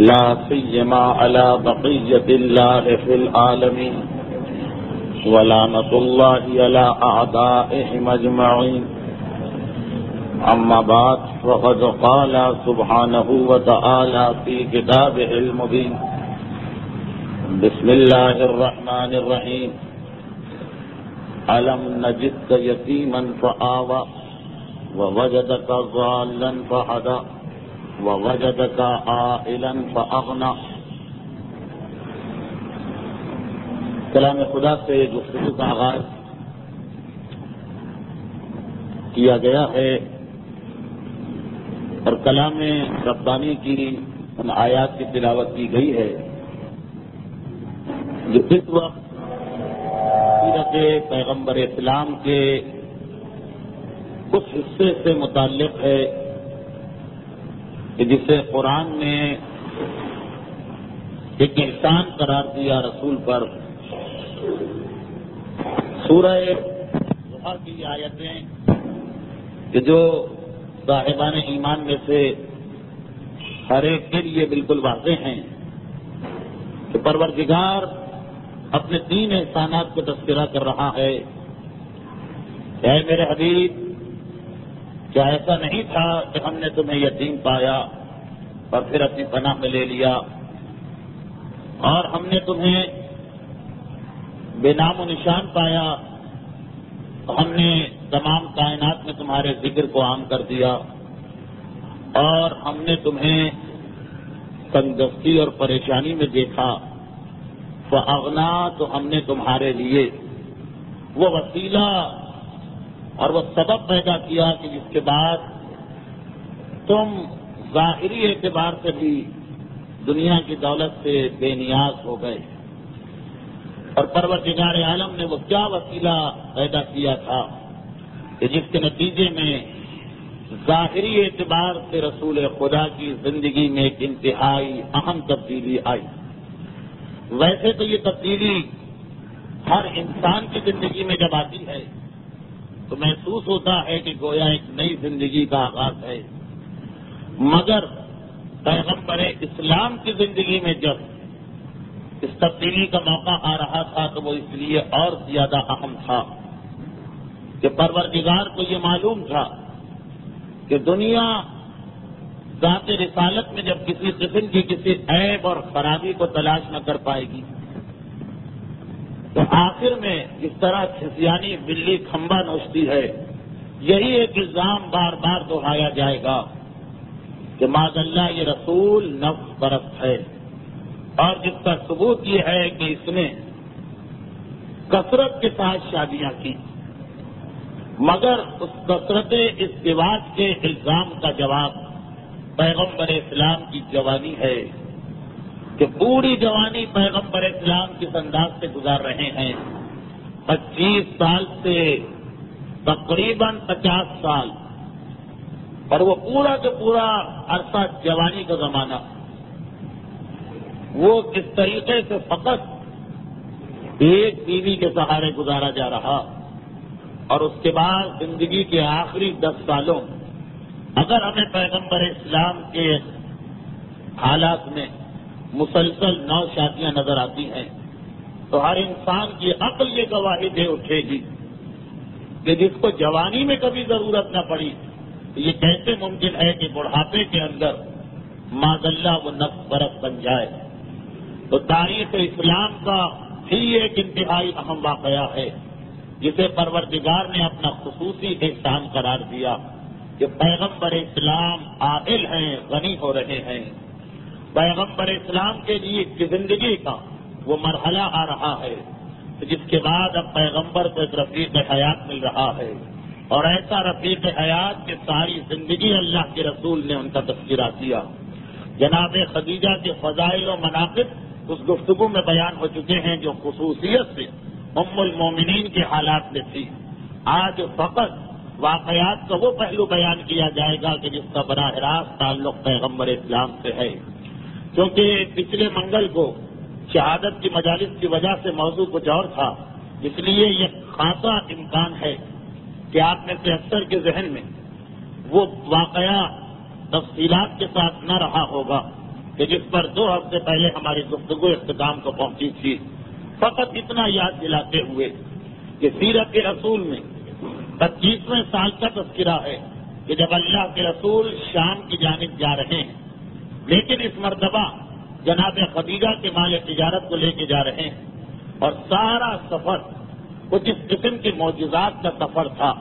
لا سيما على بقية الله في العالمين ولعنة الله على أعدائهم أجمعين. أما بعد فقد قال سبحانه وتعالى في كتابه المبين: بسم الله الرحمن الرحيم. ألم نجدك يتيما فآوى ووجدك ضالا فهدى ووجدك عائلا فأغنى. کلام خدا سے گفتگو کا آغاز کیا گیا ہے اور کلام ربانی کی ان آیات کی تلاوت کی گئی ہے جو اس وقت سیرت پیغمبر اسلام کے اس حصے سے متعلق ہے کہ جسے قرآن نے ایک احسان قرار دیا رسول پر. سورہ ضحیٰ کی آیتیں کہ جو صاحبان ایمان میں سے ہر ایک کے لیے بالکل واضح ہیں کہ پروردگار اپنے 3 احسانات کو تذکرہ کر رہا ہے. اے میرے حبیب، کیا ایسا نہیں تھا کہ ہم نے تمہیں یتیم پایا اور پھر اپنی پناہ میں لے لیا، اور ہم نے تمہیں بے نام و نشان پایا تو ہم نے تمام کائنات میں تمہارے ذکر کو عام کر دیا، اور ہم نے تمہیں تنگدستی اور پریشانی میں دیکھا فاغنا، تو ہم نے تمہارے لیے وہ وسیلہ اور وہ سبب پیدا کیا کہ جس کے بعد تم ظاہری اعتبار سے بھی دنیا کی دولت سے بے نیاز ہو گئے. اور پروردگار عالم نے وہ کیا وسیلہ پیدا کیا تھا کہ جس کے نتیجے میں ظاہری اعتبار سے رسول خدا کی زندگی میں ایک انتہائی اہم تبدیلی آئی. ویسے تو یہ تبدیلی ہر انسان کی زندگی میں جب آتی ہے تو محسوس ہوتا ہے کہ گویا ایک نئی زندگی کا آغاز ہے، مگر پیغمبر اسلام کی زندگی میں جب اس تبدیلی کا موقع آ رہا تھا تو وہ اس لیے اور زیادہ اہم تھا کہ پروردگار کو یہ معلوم تھا کہ دنیا ذات رسالت میں جب کسی قسم کی کسی عیب اور خرابی کو تلاش نہ کر پائے گی تو آخر میں جس طرح کھسیانی بلی کھمبا نوچتی ہے، یہی ایک الزام بار بار دہرایا جائے گا کہ معاذ اللہ یہ رسول نفس پرست ہے، اور جس کا ثبوت یہ ہے کہ اس نے کثرت کے ساتھ شادیاں کی، مگر اس کثرت ازدواج کے الزام کا جواب پیغمبر اسلام کی جوانی ہے کہ پوری جوانی پیغمبر اسلام کس انداز سے گزار رہے ہیں. 25 سال سے تقریباً 50 سال، اور وہ پورا کا پورا عرصہ جوانی کا زمانہ وہ کس طریقے سے فقط ایک بیوی کے سہارے گزارا جا رہا، اور اس کے بعد زندگی کے آخری 10 سالوں اگر ہمیں پیغمبر اسلام کے حالات میں مسلسل 9 شادیاں نظر آتی ہیں تو ہر انسان کی عقل یہ گواہی دے اٹھے گی کہ جس کو جوانی میں کبھی ضرورت نہ پڑی تو یہ کیسے ممکن ہے کہ بڑھاپے کے اندر معاذ اللہ وہ نفس پرست بن جائے. تو تاریخ اسلام کا بھی ایک انتہائی اہم واقعہ ہے جسے پروردگار نے اپنا خصوصی احسان قرار دیا کہ پیغمبر اسلام عاقل ہیں، غنی ہو رہے ہیں. پیغمبر اسلام کے لیے زندگی کا وہ مرحلہ آ رہا ہے جس کے بعد اب پیغمبر کو ایک رفیق حیات مل رہا ہے، اور ایسا رفیق حیات کہ ساری زندگی اللہ کے رسول نے ان کا تذکرہ کیا. جناب خدیجہ کے فضائل و مناقب اس گفتگو میں بیان ہو چکے ہیں جو خصوصیت سے ام المومنین کے حالات میں تھی. آج فقط واقعات کا وہ پہلو بیان کیا جائے گا کہ جس کا براہ راست تعلق پیغمبر اسلام سے ہے، کیونکہ پچھلے منگل کو شہادت کی مجالس کی وجہ سے موضوع کچھ اور تھا، اس لیے یہ خاصا امکان ہے کہ آپ میں سے اکثر کے ذہن میں وہ واقعہ تفصیلات کے ساتھ نہ رہا ہوگا کہ جس پر 2 ہفتے پہلے ہماری گفتگو اختتام کو پہنچی تھی، فقط اتنا یاد دلاتے ہوئے کہ سیرت رسول میں 25ویں سال کا تذکرہ ہے کہ جب اللہ کے رسول شام کی جانب جا رہے ہیں، لیکن اس مرتبہ جناب خدیجہ کے مال تجارت کو لے کے جا رہے ہیں، اور سارا سفر کچھ اس قسم کے معجزات کا سفر تھا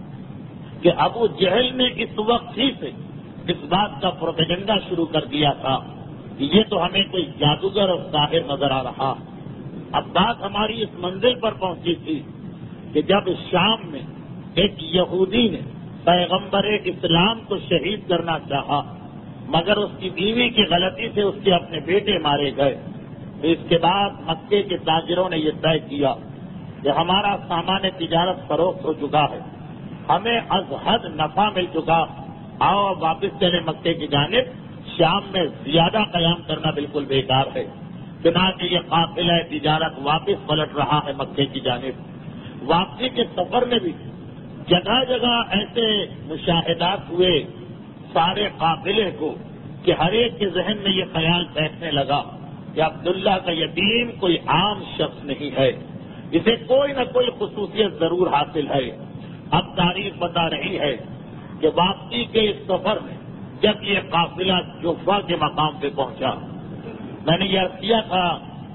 کہ ابو جہل نے اس وقت ہی سے اس بات کا پروپیگنڈا شروع کر دیا تھا کہ یہ تو ہمیں کوئی جادوگر اور ساحر نظر آ رہا۔ اب بات ہماری اس منزل پر پہنچی تھی کہ جب شام میں ایک یہودی نے پیغمبر اسلام کو شہید کرنا چاہا، مگر اس کی بیوی کی غلطی سے اس کے اپنے بیٹے مارے گئے، تو اس کے بعد مکے کے تاجروں نے یہ طے کیا کہ ہمارا سامان تجارت فروخت ہو چکا ہے، ہمیں از حد نفع مل چکا، آؤ واپس چلے مکے کی جانب، شام میں زیادہ قیام کرنا بالکل بیکار ہے۔ چنانچہ یہ قافلہ تجارت واپس پلٹ رہا ہے مکے کی جانب۔ واپسی کے سفر میں بھی جگہ جگہ ایسے مشاہدات ہوئے سارے قافلے کو کہ ہر ایک کے ذہن میں یہ خیال بیٹھنے لگا کہ عبداللہ کا یتیم کوئی عام شخص نہیں ہے، اسے کوئی نہ کوئی خصوصیت ضرور حاصل ہے۔ اب تاریخ بتا رہی ہے کہ واپسی کے اس سفر میں جب یہ قافلہ جوفا کے مقام پہ پہنچا، میں نے یہ عرض کیا تھا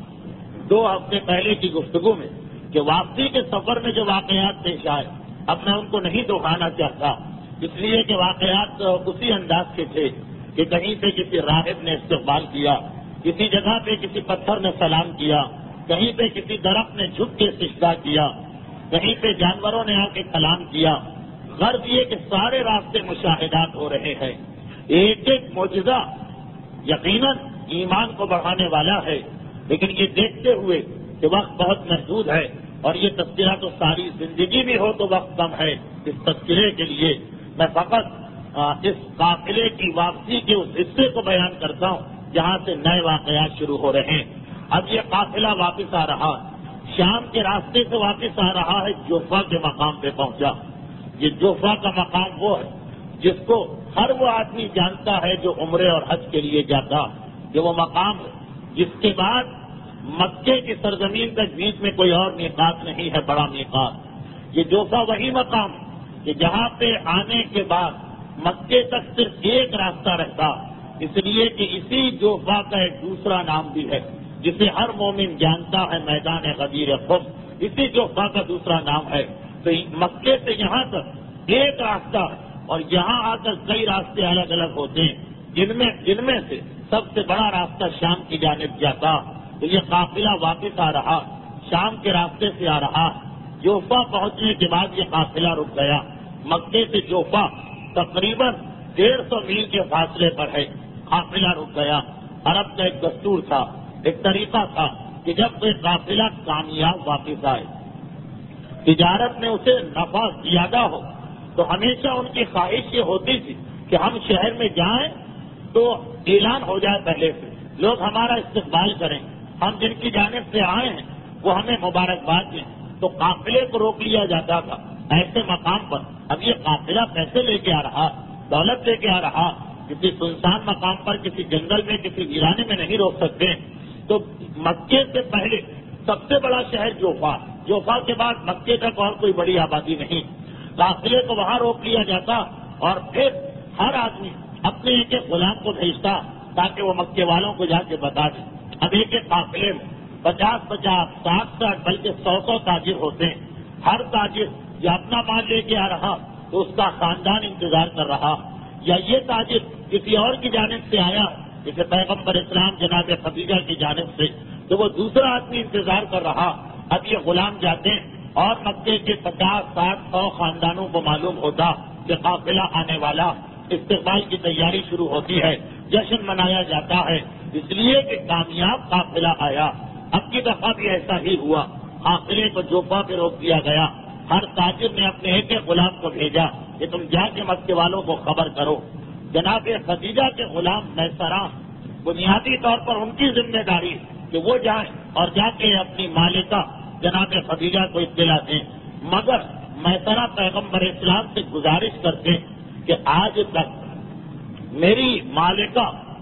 2 ہفتے پہلے کی گفتگو میں کہ واپسی کے سفر میں جو واقعات پیش آئے، اب میں ان کو نہیں دہرانا چاہتا، اس لیے کہ واقعات اسی انداز کے تھے کہ کہیں پہ کسی راہب نے استقبال کیا، کسی جگہ پہ کسی پتھر نے سلام کیا، کہیں پہ کسی درخت نے جھک کے سجدہ کیا، کہیں پہ جانوروں نے آ کے کلام کیا۔ غرض یہ کہ سارے راستے مشاہدات ہو رہے ہیں، ایک ایک معجزہ یقیناً ایمان کو بڑھانے والا ہے، لیکن یہ دیکھتے ہوئے کہ وقت بہت محدود ہے اور یہ تذکرہ تو ساری زندگی بھی ہو تو وقت کم ہے اس تذکرے کے لیے، میں فقط اس قافلے کی واپسی کے اس حصے کو بیان کرتا ہوں جہاں سے نئے واقعات شروع ہو رہے ہیں۔ اب یہ قافلہ واپس آ رہا، شام کے راستے سے واپس آ رہا ہے، جوفا کے مقام پہ پہنچا۔ یہ جوفا کا مقام وہ ہے جس کو ہر وہ آدمی جانتا ہے جو عمرے اور حج کے لیے جاتا، یہ وہ مقام ہے جس کے بعد مکے کی سرزمین تک بیچ میں کوئی اور میقات نہیں ہے، بڑا میقات۔ یہ جوفا وہی مقام کہ جہاں پہ آنے کے بعد مکے تک صرف ایک راستہ رہتا، اس لیے کہ اسی جوفا کا ایک دوسرا نام بھی ہے جسے ہر مومن جانتا ہے، میدان غدیر خم، اسی جوفا کا دوسرا نام ہے۔ تو مکے سے یہاں تک ایک راستہ ہے اور یہاں آ کر کئی راستے الگ الگ ہوتے ہیں، جن میں سے سب سے بڑا راستہ شام کی جانب جاتا۔ تو یہ قافلہ واپس آ رہا، شام کے راستے سے آ رہا، جوفا پہنچنے کے بعد یہ قافلہ رک گیا۔ مکے سے جوفا تقریباً 150 میل کے فاصلے پر ہے، قافلہ رک گیا۔ عرب کا ایک دستور تھا، ایک طریقہ تھا کہ جب کوئی قافلہ کامیاب واپس آئے، تجارت میں اسے نفع زیادہ ہو، تو ہمیشہ ان کی خواہش یہ ہوتی تھی کہ ہم شہر میں جائیں تو اعلان ہو جائے پہلے سے، لوگ ہمارا استقبال کریں، ہم جن کی جانب سے آئے ہیں وہ ہمیں مبارکباد دیں۔ تو قافلے کو روک لیا جاتا تھا ایسے مقام پر۔ اب یہ قافلہ پیسے لے کے آ رہا، دولت لے کے آ رہا، کسی سنسان مقام پر، کسی جنگل میں، کسی ویرانے میں نہیں روک سکتے۔ تو مکے سے پہلے سب سے بڑا شہر جوفا، جوفا کے بعد مکے تک اور کوئی بڑی آبادی نہیں۔ قافلے کو وہاں روک لیا جاتا اور پھر ہر آدمی اپنے ایک ایک غلام کو بھیجتا تاکہ وہ مکے والوں کو جا کے بتا دیں۔ اب ایک ایک قافلے میں 50-50، 60-60 بلکہ 100 تاجر ہوتے ہیں۔ ہر تاجر یا اپنا مال لے کے آ رہا تو اس کا خاندان انتظار کر رہا، یا یہ تاجر کسی اور کی جانب سے آیا جیسے پیغمبر اسلام جناب خدیجہ کی جانب سے، تو وہ دوسرا آدمی انتظار کر رہا۔ اب یہ غلام جاتے ہیں اور مکے کے 50-60-100 خاندانوں کو معلوم ہوتا کہ قافلہ آنے والا، استقبال کی تیاری شروع ہوتی ہے، جشن منایا جاتا ہے، اس لیے کہ کامیاب قافلہ آیا۔ اب کی دفعہ بھی ایسا ہی ہوا، قافلے کو جوفا پہ روک دیا گیا۔ ہر تاجر نے اپنے ایک ایک غلام کو بھیجا کہ تم جا کے مکے والوں کو خبر کرو۔ جناب خدیجہ کے غلام میسرہ، بنیادی طور پر ان کی ذمہ داری کہ وہ جائیں اور جا کے اپنی مالکہ جناب خدیجہ کو اطلاع دیں، مگر میسرہ پیغمبر اسلام سے گزارش کرتے کہ آج تک میری مالکہ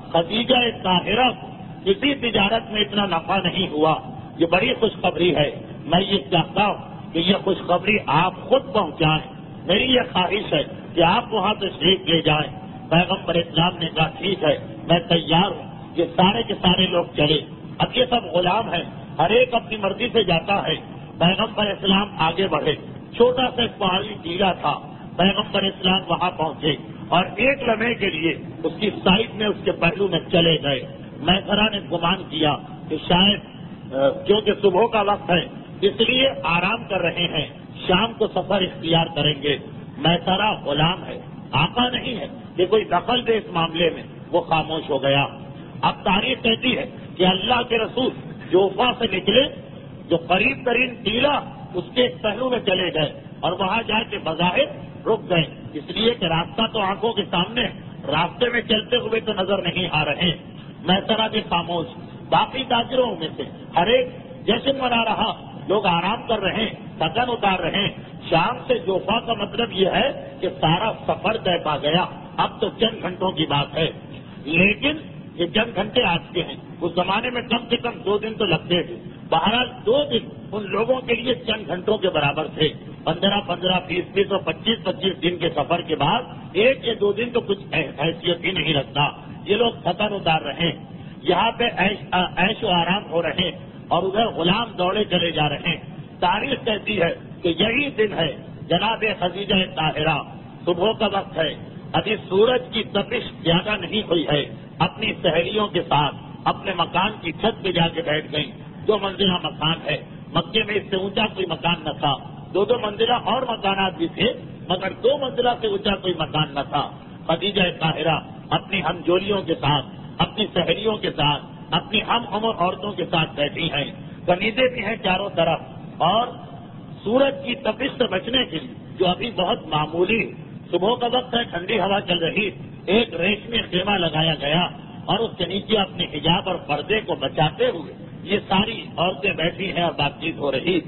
خدیجہ طاہرہ کو کسی تجارت میں اتنا نفع نہیں ہوا. یہ بڑی خوشخبری ہے. میں یہ چاہتا ہوں کہ یہ خوشخبری آپ خود پہنچائیں. میری یہ خواہش ہے کہ آپ وہاں تشریف لے جائیں. پیغمبر اسلام نے کہا ٹھیک ہے میں تیار ہوں. یہ سارے کے سارے لوگ چلے. اب یہ سب غلام ہیں, ہر ایک اپنی مرضی سے جاتا ہے. پیغمبر اسلام آگے بڑھے. چھوٹا سا ایک پہاڑی ٹیلا تھا. پیغمبر اسلام وہاں پہنچے اور ایک لمحے کے لیے اس کی سائڈ میں, اس کے پہلو میں چلے گئے. میسرہ نے گمان کیا کہ شاید کیونکہ صبح کا وقت ہے اس لیے آرام کر رہے ہیں, شام کو سفر اختیار کریں گے. میسرہ غلام ہے, آقا نہیں ہے کہ کوئی دخل دے اس معاملے میں. وہ خاموش ہو گیا. اب تاریخ کہتی ہے کہ اللہ کے رسول جوفا سے نکلے, جو قریب ترین ٹیلا اس کے ایک پہلو میں چلے گئے اور وہاں جا کے بظاہر رک گئے, اس لیے کہ راستہ تو آنکھوں کے سامنے, راستے میں چلتے ہوئے تو نظر نہیں آ رہے. میسرہ بھی خاموش. باقی تاجروں میں سے ہر ایک جشن منا رہا, لوگ آرام کر رہے ہیں, تھکن اتار رہے ہیں. شام سے جوفا کا مطلب یہ ہے کہ سارا سفر طے پا گیا. اب تو چند گھنٹوں کی بات ہے, لیکن یہ چند گھنٹے آج کے ہیں. اس زمانے میں کم سے کم 2 دن تو لگتے تھے. بہرحال 2 دن ان لوگوں کے لیے چند گھنٹوں کے برابر تھے. 15-15, 20-20 اور 25-25 دن کے سفر کے بعد 1 یا 2 دن تو کچھ حیثیت ہی نہیں رکھتا. یہ لوگ تھکن اتار رہے ہیں, یہاں پہ عیش و آرام ہو رہے ہیں اور ادھر غلام دوڑے چلے جا رہے ہیں. تاریخ کہتی ہے کہ یہی دن ہے جناب خدیجہ طاہرہ. صبح کا وقت ہے, ابھی سورج کی تپش زیادہ نہیں ہوئی ہے. اپنی سہیلیوں کے ساتھ اپنے مکان کی چھت پہ جا کے بیٹھ گئی. 2 منزلہ مکان ہے. مکے میں اس سے اونچا کوئی مکان نہ تھا. 2 منزلہ اور مکانات بھی تھے مگر 2 منزلہ سے اونچا کوئی مکان نہ تھا. خدیجہ طاہرہ اپنی ہمجولیوں کے ساتھ, اپنی سہیلیوں کے ساتھ, اپنی ہم عمر عورتوں کے ساتھ بیٹھی ہیں. کنیزیں بھی ہیں چاروں طرف, اور سورج کی تپش سے بچنے کے لیے جو ابھی بہت معمولی صبح کا وقت ہے, ٹھنڈی ہوا چل رہی, ایک ریشمی خیمہ لگایا گیا اور اس کے نیچے اپنے حجاب اور پردے کو بچاتے ہوئے یہ ساری عورتیں بیٹھی ہیں اور بات چیت ہو رہی.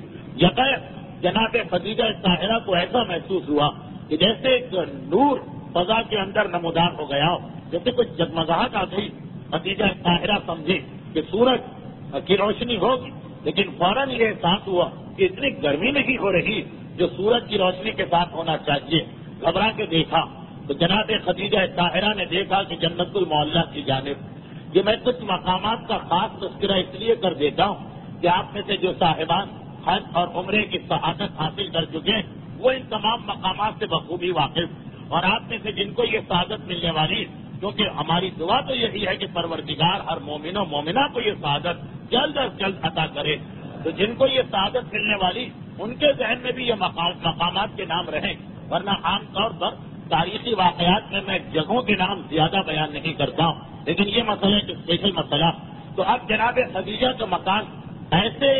جناب خدیجہ طاہرہ کو ایسا محسوس ہوا کہ جیسے ایک نور فضا کے اندر نمودار ہو گیا, جیسے کچھ جگمگاہٹ آ گئی. خدیجہ طاہرہ سمجھی کہ سورج کی روشنی ہوگی, لیکن فوراً یہ احساس ہوا کہ اتنی گرمی نہیں ہو رہی جو سورج کی روشنی کے ساتھ ہونا چاہیے. گھبرا کے دیکھا تو جناب خدیجہ طاہرہ نے دیکھا کہ جنت المعلیٰ کی جانب یہ میں کچھ مقامات کا خاص تذکرہ اس لیے کر دیتا ہوں کہ آپ میں سے جو صاحبان حج اور عمرے کی سعادت حاصل کر چکے ہیں وہ ان تمام مقامات سے بخوبی واقف, اور آپ میں سے جن کو یہ سعادت ملنے والی, کیونکہ ہماری دعا تو یہی ہے کہ پروردگار ہر مومن و مومنہ کو یہ سعادت جلد از جلد عطا کرے. تو جن کو یہ سعادت ملنے والی ان کے ذہن میں بھی یہ مقامات کے نام رہیں, ورنہ عام طور پر تاریخی واقعات میں جگہوں کے نام زیادہ بیان نہیں کرتا ہوں, لیکن یہ مسئلہ ایک اسپیشل مسئلہ. تو اب جناب خدیجہ کا مکان ایسے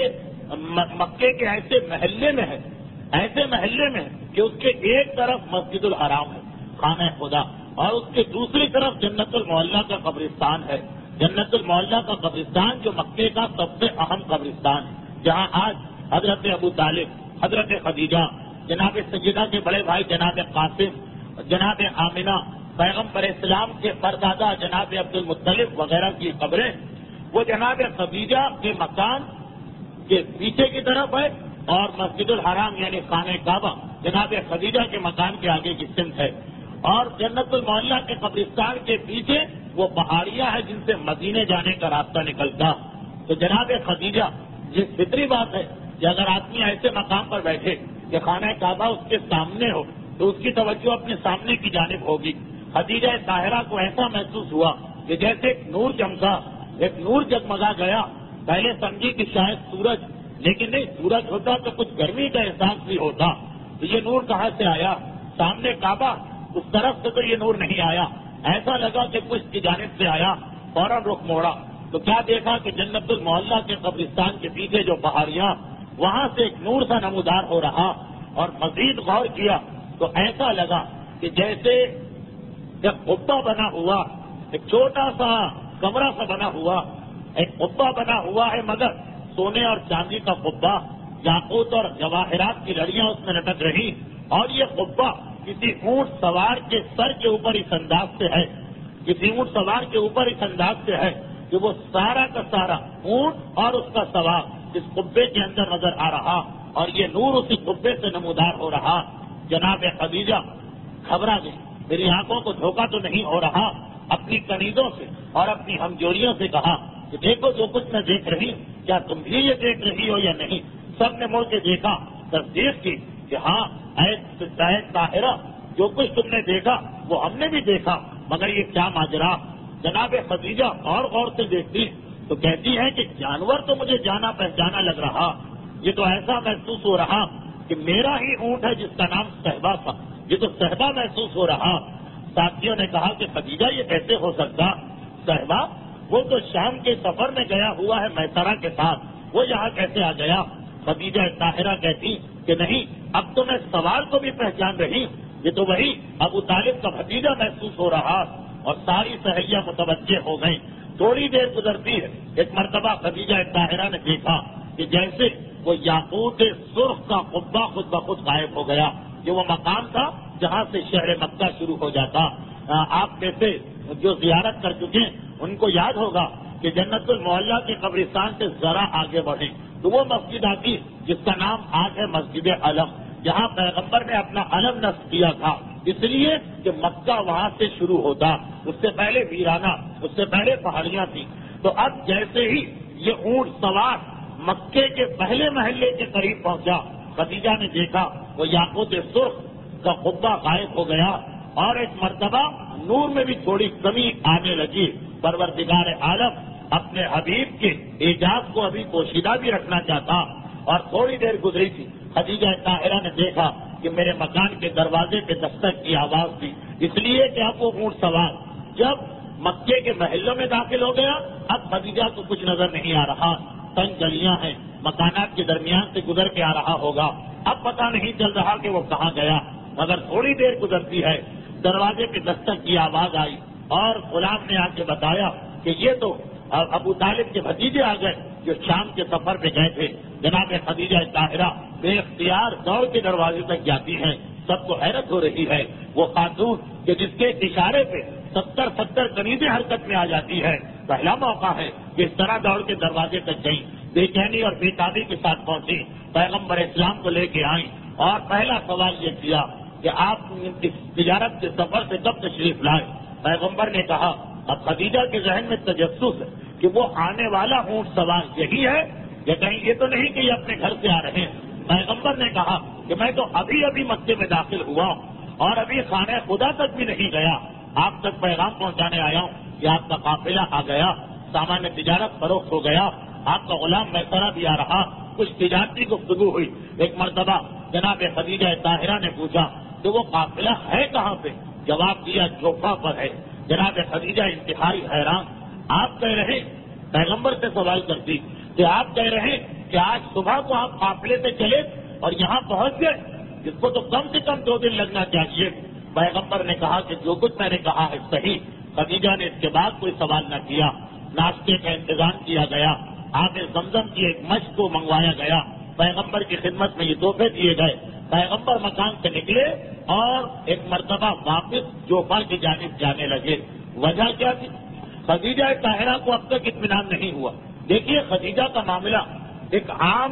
مکے کے ایسے محلے میں ہے, ایسے محلے میں کہ اس کے ایک طرف مسجد الحرام ہے, خانہ خدا, اور اس کے دوسری طرف جنت المعلیٰ کا قبرستان ہے. جنت المعلیٰ کا قبرستان جو مکے کا سب سے اہم قبرستان ہے, جہاں آج حضرت ابو طالب, حضرت خدیجہ, جناب سیدہ کے بڑے بھائی جناب قاسم, جناب آمنہ, پیغمبر اسلام کے پردادا جناب عبد المطلب وغیرہ کی قبریں وہ جناب خدیجہ کے مکان کے پیچھے کی طرف ہے, اور مسجد الحرام یعنی خانہ کعبہ جناب خدیجہ کے مکان کے آگے کی سمت ہے. اور جنت المعلیٰ کے قبرستان کے پیچھے وہ پہاڑیاں ہیں جن سے مدینے جانے کا راستہ نکلتا. تو جناب خدیجہ, یہ فطری بات ہے کہ اگر آدمی ایسے مقام پر بیٹھے کہ خانہ کعبہ اس کے سامنے ہو تو اس کی توجہ اپنے سامنے کی جانب ہوگی. خدیجہ طاہرہ کو ایسا محسوس ہوا کہ جیسے ایک نور چمکا, ایک نور جگمگا گیا. پہلے سمجھی کہ شاید سورج, لیکن نہیں, سورج ہوتا تو کچھ گرمی کا احساس بھی ہوتا. تو یہ نور کہاں سے آیا؟ سامنے کعبہ, اس طرف سے تو یہ نور نہیں آیا, ایسا لگا کہ کچھ کی جانب سے آیا. فوراً رخ موڑا تو کیا دیکھا کہ جنت المعلیٰ کے قبرستان کے پیچھے جو پہاڑیاں, وہاں سے ایک نور سا نمودار ہو رہا. اور مزید غور کیا تو ایسا لگا کہ جیسے ایک قبہ بنا ہوا, ایک چھوٹا سا کمرہ سا بنا ہوا, ایک قبہ بنا ہوا ہے مگر سونے اور چاندی کا قبہ, یاقوت اور جواہرات کی لڑیاں اس میں لٹک رہی. اور یہ قبہ کسی اونٹ سوار کے سر کے اوپر اس انداز سے ہے کسی اونٹ سوار کے اوپر اس انداز سے ہے کہ وہ سارا کا سارا اونٹ اور اس کا سوار اس قبے کے اندر نظر آ رہا اور یہ نور اسی قبے سے نمودار ہو رہا. جناب خدیجہ گھبرا گئی. میری آنکھوں کو دھوکہ تو نہیں ہو رہا؟ اپنی کنیزوں سے اور اپنی ہمجوریوں سے کہا کہ دیکھو جو کچھ میں دیکھ رہی ہوں کیا تم بھی یہ دیکھ رہی ہو یا نہیں؟ سب نے مڑ کے دیکھا، تصدیق کی کہ ہاں اے طاہرہ جو کچھ تم نے دیکھا وہ ہم نے بھی دیکھا، مگر یہ کیا ماجرا؟ جناب خدیجہ اور غور سے دیکھتی تو کہتی ہے کہ جانور تو مجھے جانا پہچانا لگ رہا، یہ تو ایسا محسوس ہو رہا کہ میرا ہی اونٹ ہے جس کا نام صہبا تھا، یہ تو صہبا محسوس ہو رہا. ساتھیوں نے کہا کہ خدیجہ یہ کیسے ہو سکتا؟ صہبا وہ تو شام کے سفر میں گیا ہوا ہے میسرہ کے ساتھ، وہ یہاں کیسے آ گیا؟ خدیجہ طاہرہ کہتی کہ نہیں، اب تو میں سوال کو بھی پہچان رہی ہوں، یہ تو وہی ابو طالب کا بھتیجا محسوس ہو رہا. اور ساری سہیلیاں متوجہ ہو گئیں. تھوڑی دیر گزرتی ہے، ایک مرتبہ خدیجہ طاہرہ نے دیکھا کہ جیسے وہ یاقوت سرخ کا قبہ خود بخود غائب ہو گیا. یہ وہ مقام تھا جہاں سے شہر مکہ شروع ہو جاتا. آپ میں سے جو زیارت کر چکے ہیں ان کو یاد ہوگا کہ جنت المعلیٰ کے قبرستان سے ذرا آگے بڑھیں تو وہ مسجد آتی جس کا نام آج ہے مسجد علم، جہاں پیغمبر نے اپنا علم نصب کیا تھا، اس لیے کہ مکہ وہاں سے شروع ہوتا. اس سے پہلے ویرانہ، اس سے پہلے پہاڑیاں تھیں. تو اب جیسے ہی یہ اونٹ سوار مکے کے پہلے محلے کے قریب پہنچا، خدیجہ نے دیکھا وہ یاقوت سرخ کا قبہ غائب ہو گیا اور ایک مرتبہ نور میں بھی تھوڑی کمی آنے لگی. پروردگار عالم اپنے حبیب کے اعجاز کو ابھی پوشیدہ بھی رکھنا چاہتا. اور تھوڑی دیر گزری تھی، خدیجہ طاہرہ نے دیکھا کہ میرے مکان کے دروازے پہ دستک کی آواز تھی، اس لیے کہ اب وہ اونٹ سوار جب مکے کے محلوں میں داخل ہو گیا، اب خدیجہ کو کچھ نظر نہیں آ رہا. تنگ گلیاں ہیں، مکانات کے درمیان سے گزر کے آ رہا ہوگا، اب پتہ نہیں چل رہا کہ وہ کہاں گیا. مگر تھوڑی دیر گزرتی ہے، دروازے پہ دستک کی آواز آئی اور غلام نے آ کے بتایا کہ یہ تو ابو طالب کے بھتیجے آ گئے جو شام کے سفر پہ گئے تھے. جناب خدیجہ طاہرہ بے اختیار دوڑ کے دروازے تک جاتی ہیں. سب کو حیرت ہو رہی ہے، وہ خاتون کہ جس کے اشارے پہ 70 کنیزیں حرکت میں آ جاتی ہے، پہلا موقع ہے کہ اس طرح دوڑ کے دروازے تک گئیں، بے چینی اور بے تابی کے ساتھ پہنچی، پیغمبر اسلام کو لے کے آئیں اور پہلا سوال یہ کیا کہ آپ اس تجارت کے سفر سے کب تشریف لائے؟ پیغمبر نے کہا اب خدیجہ کے ذہن میں تجسس ہے کہ وہ آنے والا اونٹ سوار یہی ہے یا کہیں یہ تو نہیں کہ یہ اپنے گھر سے آ رہے ہیں. پیغمبر نے کہا کہ میں تو ابھی ابھی مکے میں داخل ہوا ہوں اور ابھی خانہ خدا تک بھی نہیں گیا، آپ تک پیغام پہنچانے آیا ہوں کہ آپ کا قافلہ آ گیا، سامان تجارت فروخت ہو گیا، آپ کا غلام میسرہ بھی آ رہا. کچھ تجارتی گفتگو ہوئی. ایک مرتبہ جناب خدیجہ طاہرہ نے پوچھا کہ وہ قافلہ ہے کہاں پہ؟ جواب دیا جوفا پر ہے. جناب خدیجہ انتہائی حیران. آپ کہہ رہے پیغمبر سے سوال کرتی کہ آپ کہہ رہے کہ آج صبح کو آپ قافلے سے چلے اور یہاں پہنچ گئے، جس کو تو کم سے کم 2 دن لگنا چاہیے. پیغمبر نے کہا کہ جو کچھ میں نے کہا ہے صحیح. خدیجہ نے اس کے بعد کوئی سوال نہ کیا. ناشتے کا انتظام کیا گیا، آب زمزم کی ایک مشق کو منگوایا گیا، پیغمبر کی خدمت میں یہ تحفے دیے گئے. پیغمبر مکان سے نکلے اور ایک مرتبہ واپس جوفا کی جانب جانے لگے. وجہ کیا تھی؟ خدیجہ طاہرہ کو اب تک اطمینان نہیں ہوا. دیکھیے خدیجہ کا معاملہ ایک عام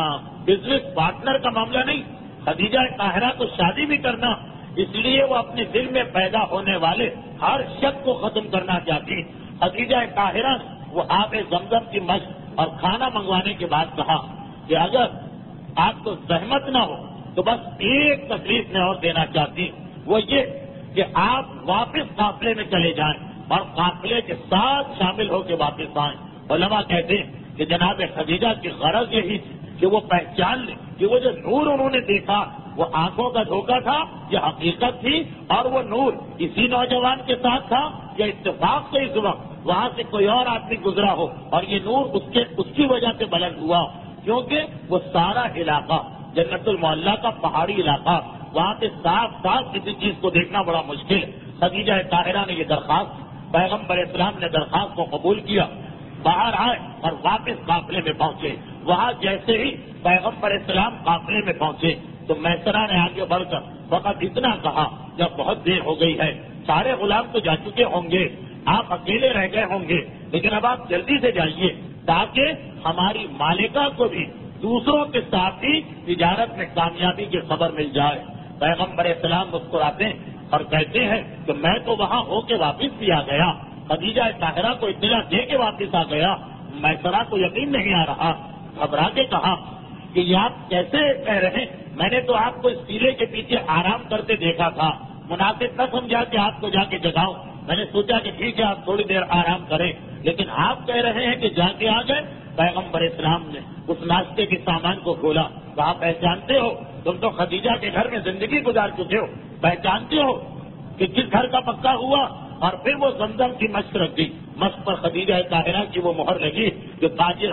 بزنس پارٹنر کا معاملہ نہیں. خدیجہ طاہرہ کو شادی بھی کرنا، اس لیے وہ اپنے دل میں پیدا ہونے والے ہر شک کو ختم کرنا چاہتی. خدیجہ طاہرہ وہ آب زمزم کی مشق اور کھانا منگوانے کے بعد کہا کہ اگر آپ کو زحمت نہ ہو تو بس ایک تکلیف میں اور دینا چاہتی، وہ یہ کہ آپ واپس قافلے میں چلے جائیں اور قافلے کے ساتھ شامل ہو کے واپس آئیں. علماء کہتے ہیں کہ جناب خدیجہ کی غرض یہی تھی کہ وہ پہچان لیں کہ وہ جو نور انہوں نے دیکھا وہ آنکھوں کا دھوکہ تھا یا حقیقت تھی، اور وہ نور اسی نوجوان کے ساتھ تھا یا اتفاق سے اس وقت وہاں سے کوئی اور آدمی گزرا ہو اور یہ نور اس کی وجہ سے بلند ہوا ہو. کیونکہ وہ سارا علاقہ جنت المعلیٰ کا پہاڑی علاقہ، وہاں سے صاف کسی چیز کو دیکھنا بڑا مشکل ہے. خدیجہ طاہرہ نے یہ درخواست، پیغمبر اسلام نے درخواست کو قبول کیا، باہر آئے اور واپس قافلے میں پہنچے. وہاں جیسے ہی پیغمبر اسلام قافلے میں پہنچے تو میسرہ نے آگے بڑھ کر فقط اتنا کہا جب بہت دیر ہو گئی ہے، سارے غلام تو جا چکے ہوں گے، آپ اکیلے رہ گئے ہوں گے، لیکن اب آپ جلدی سے جائیے تاکہ ہماری مالکہ کو بھی دوسروں کے ساتھ ہی تجارت میں کامیابی کی خبر مل جائے۔ پیغمبر اسلام مسکراتے ہیں اور کہتے ہیں کہ میں تو وہاں ہو کے واپس بھی آ گیا، خدیجہ طاہرہ کو اطلاع دے کے واپس آ گیا، میسرہ کو یقین نہیں آ رہا، گھبرا کے کہا کہ یہ آپ کیسے کہہ رہے ہیں؟ میں نے تو آپ کو اس قلعے کے پیچھے آرام کرتے دیکھا تھا، مناسب نہ سمجھا کہ آپ کو جا کے جگاؤں، میں نے سوچا کہ ٹھیک ہے آپ تھوڑی دیر آرام کریں، لیکن آپ کہہ رہے ہیں کہ جا کے آ گئے۔ پیغمبر اسلام نے اس ناشتے کے سامان کو کھولا، کہا پہچانتے ہو؟ تم تو خدیجہ کے گھر میں زندگی گزار چکے ہو، پہچانتے ہو کہ کس گھر کا پکا ہوا؟ اور پھر وہ زمزم کی مشق رکھ دی، مشق پر خدیجہ طاہرہ کی وہ مہر لگی جو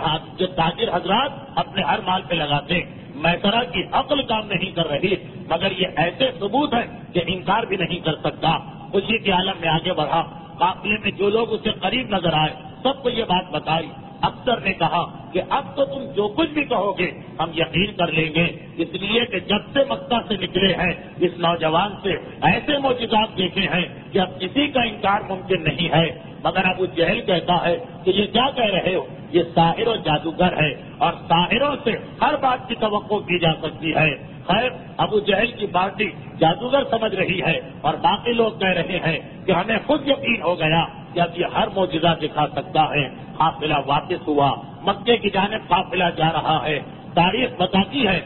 تاجر حضرات اپنے ہر مال پہ لگاتے۔ میسرہ کی عقل کام نہیں کر رہی، مگر یہ ایسے ثبوت ہے کہ انکار بھی نہیں کر سکتا۔ خوشی کے عالم میں آگے بڑھا، قافلے میں جو لوگ اسے قریب نظر آئے سب کو یہ بات بتائی۔ افسر نے کہا کہ اب تو تم جو کچھ بھی کہو گے ہم یقین کر لیں گے، اس لیے کہ جب سے مکہ سے نکلے ہیں اس نوجوان سے ایسے معجزات دیکھے ہیں کہ اب کسی کا انکار ممکن نہیں ہے۔ مگر ابو جہل کہتا ہے کہ یہ کیا کہہ رہے ہو؟ یہ ساحر و جادوگر ہے اور ساحروں سے ہر بات کی توقع کی جا سکتی ہے۔ خیر، ابو جہل کی پارٹی جادوگر سمجھ رہی ہے اور باقی لوگ کہہ رہے ہیں کہ ہمیں خود یقین ہو گیا کہ اب یہ ہر معجزہ دکھا سکتا ہے۔ قافلہ واپس ہوا، مکے کی جانب قافلہ جا رہا ہے۔ تاریخ بتاتی ہے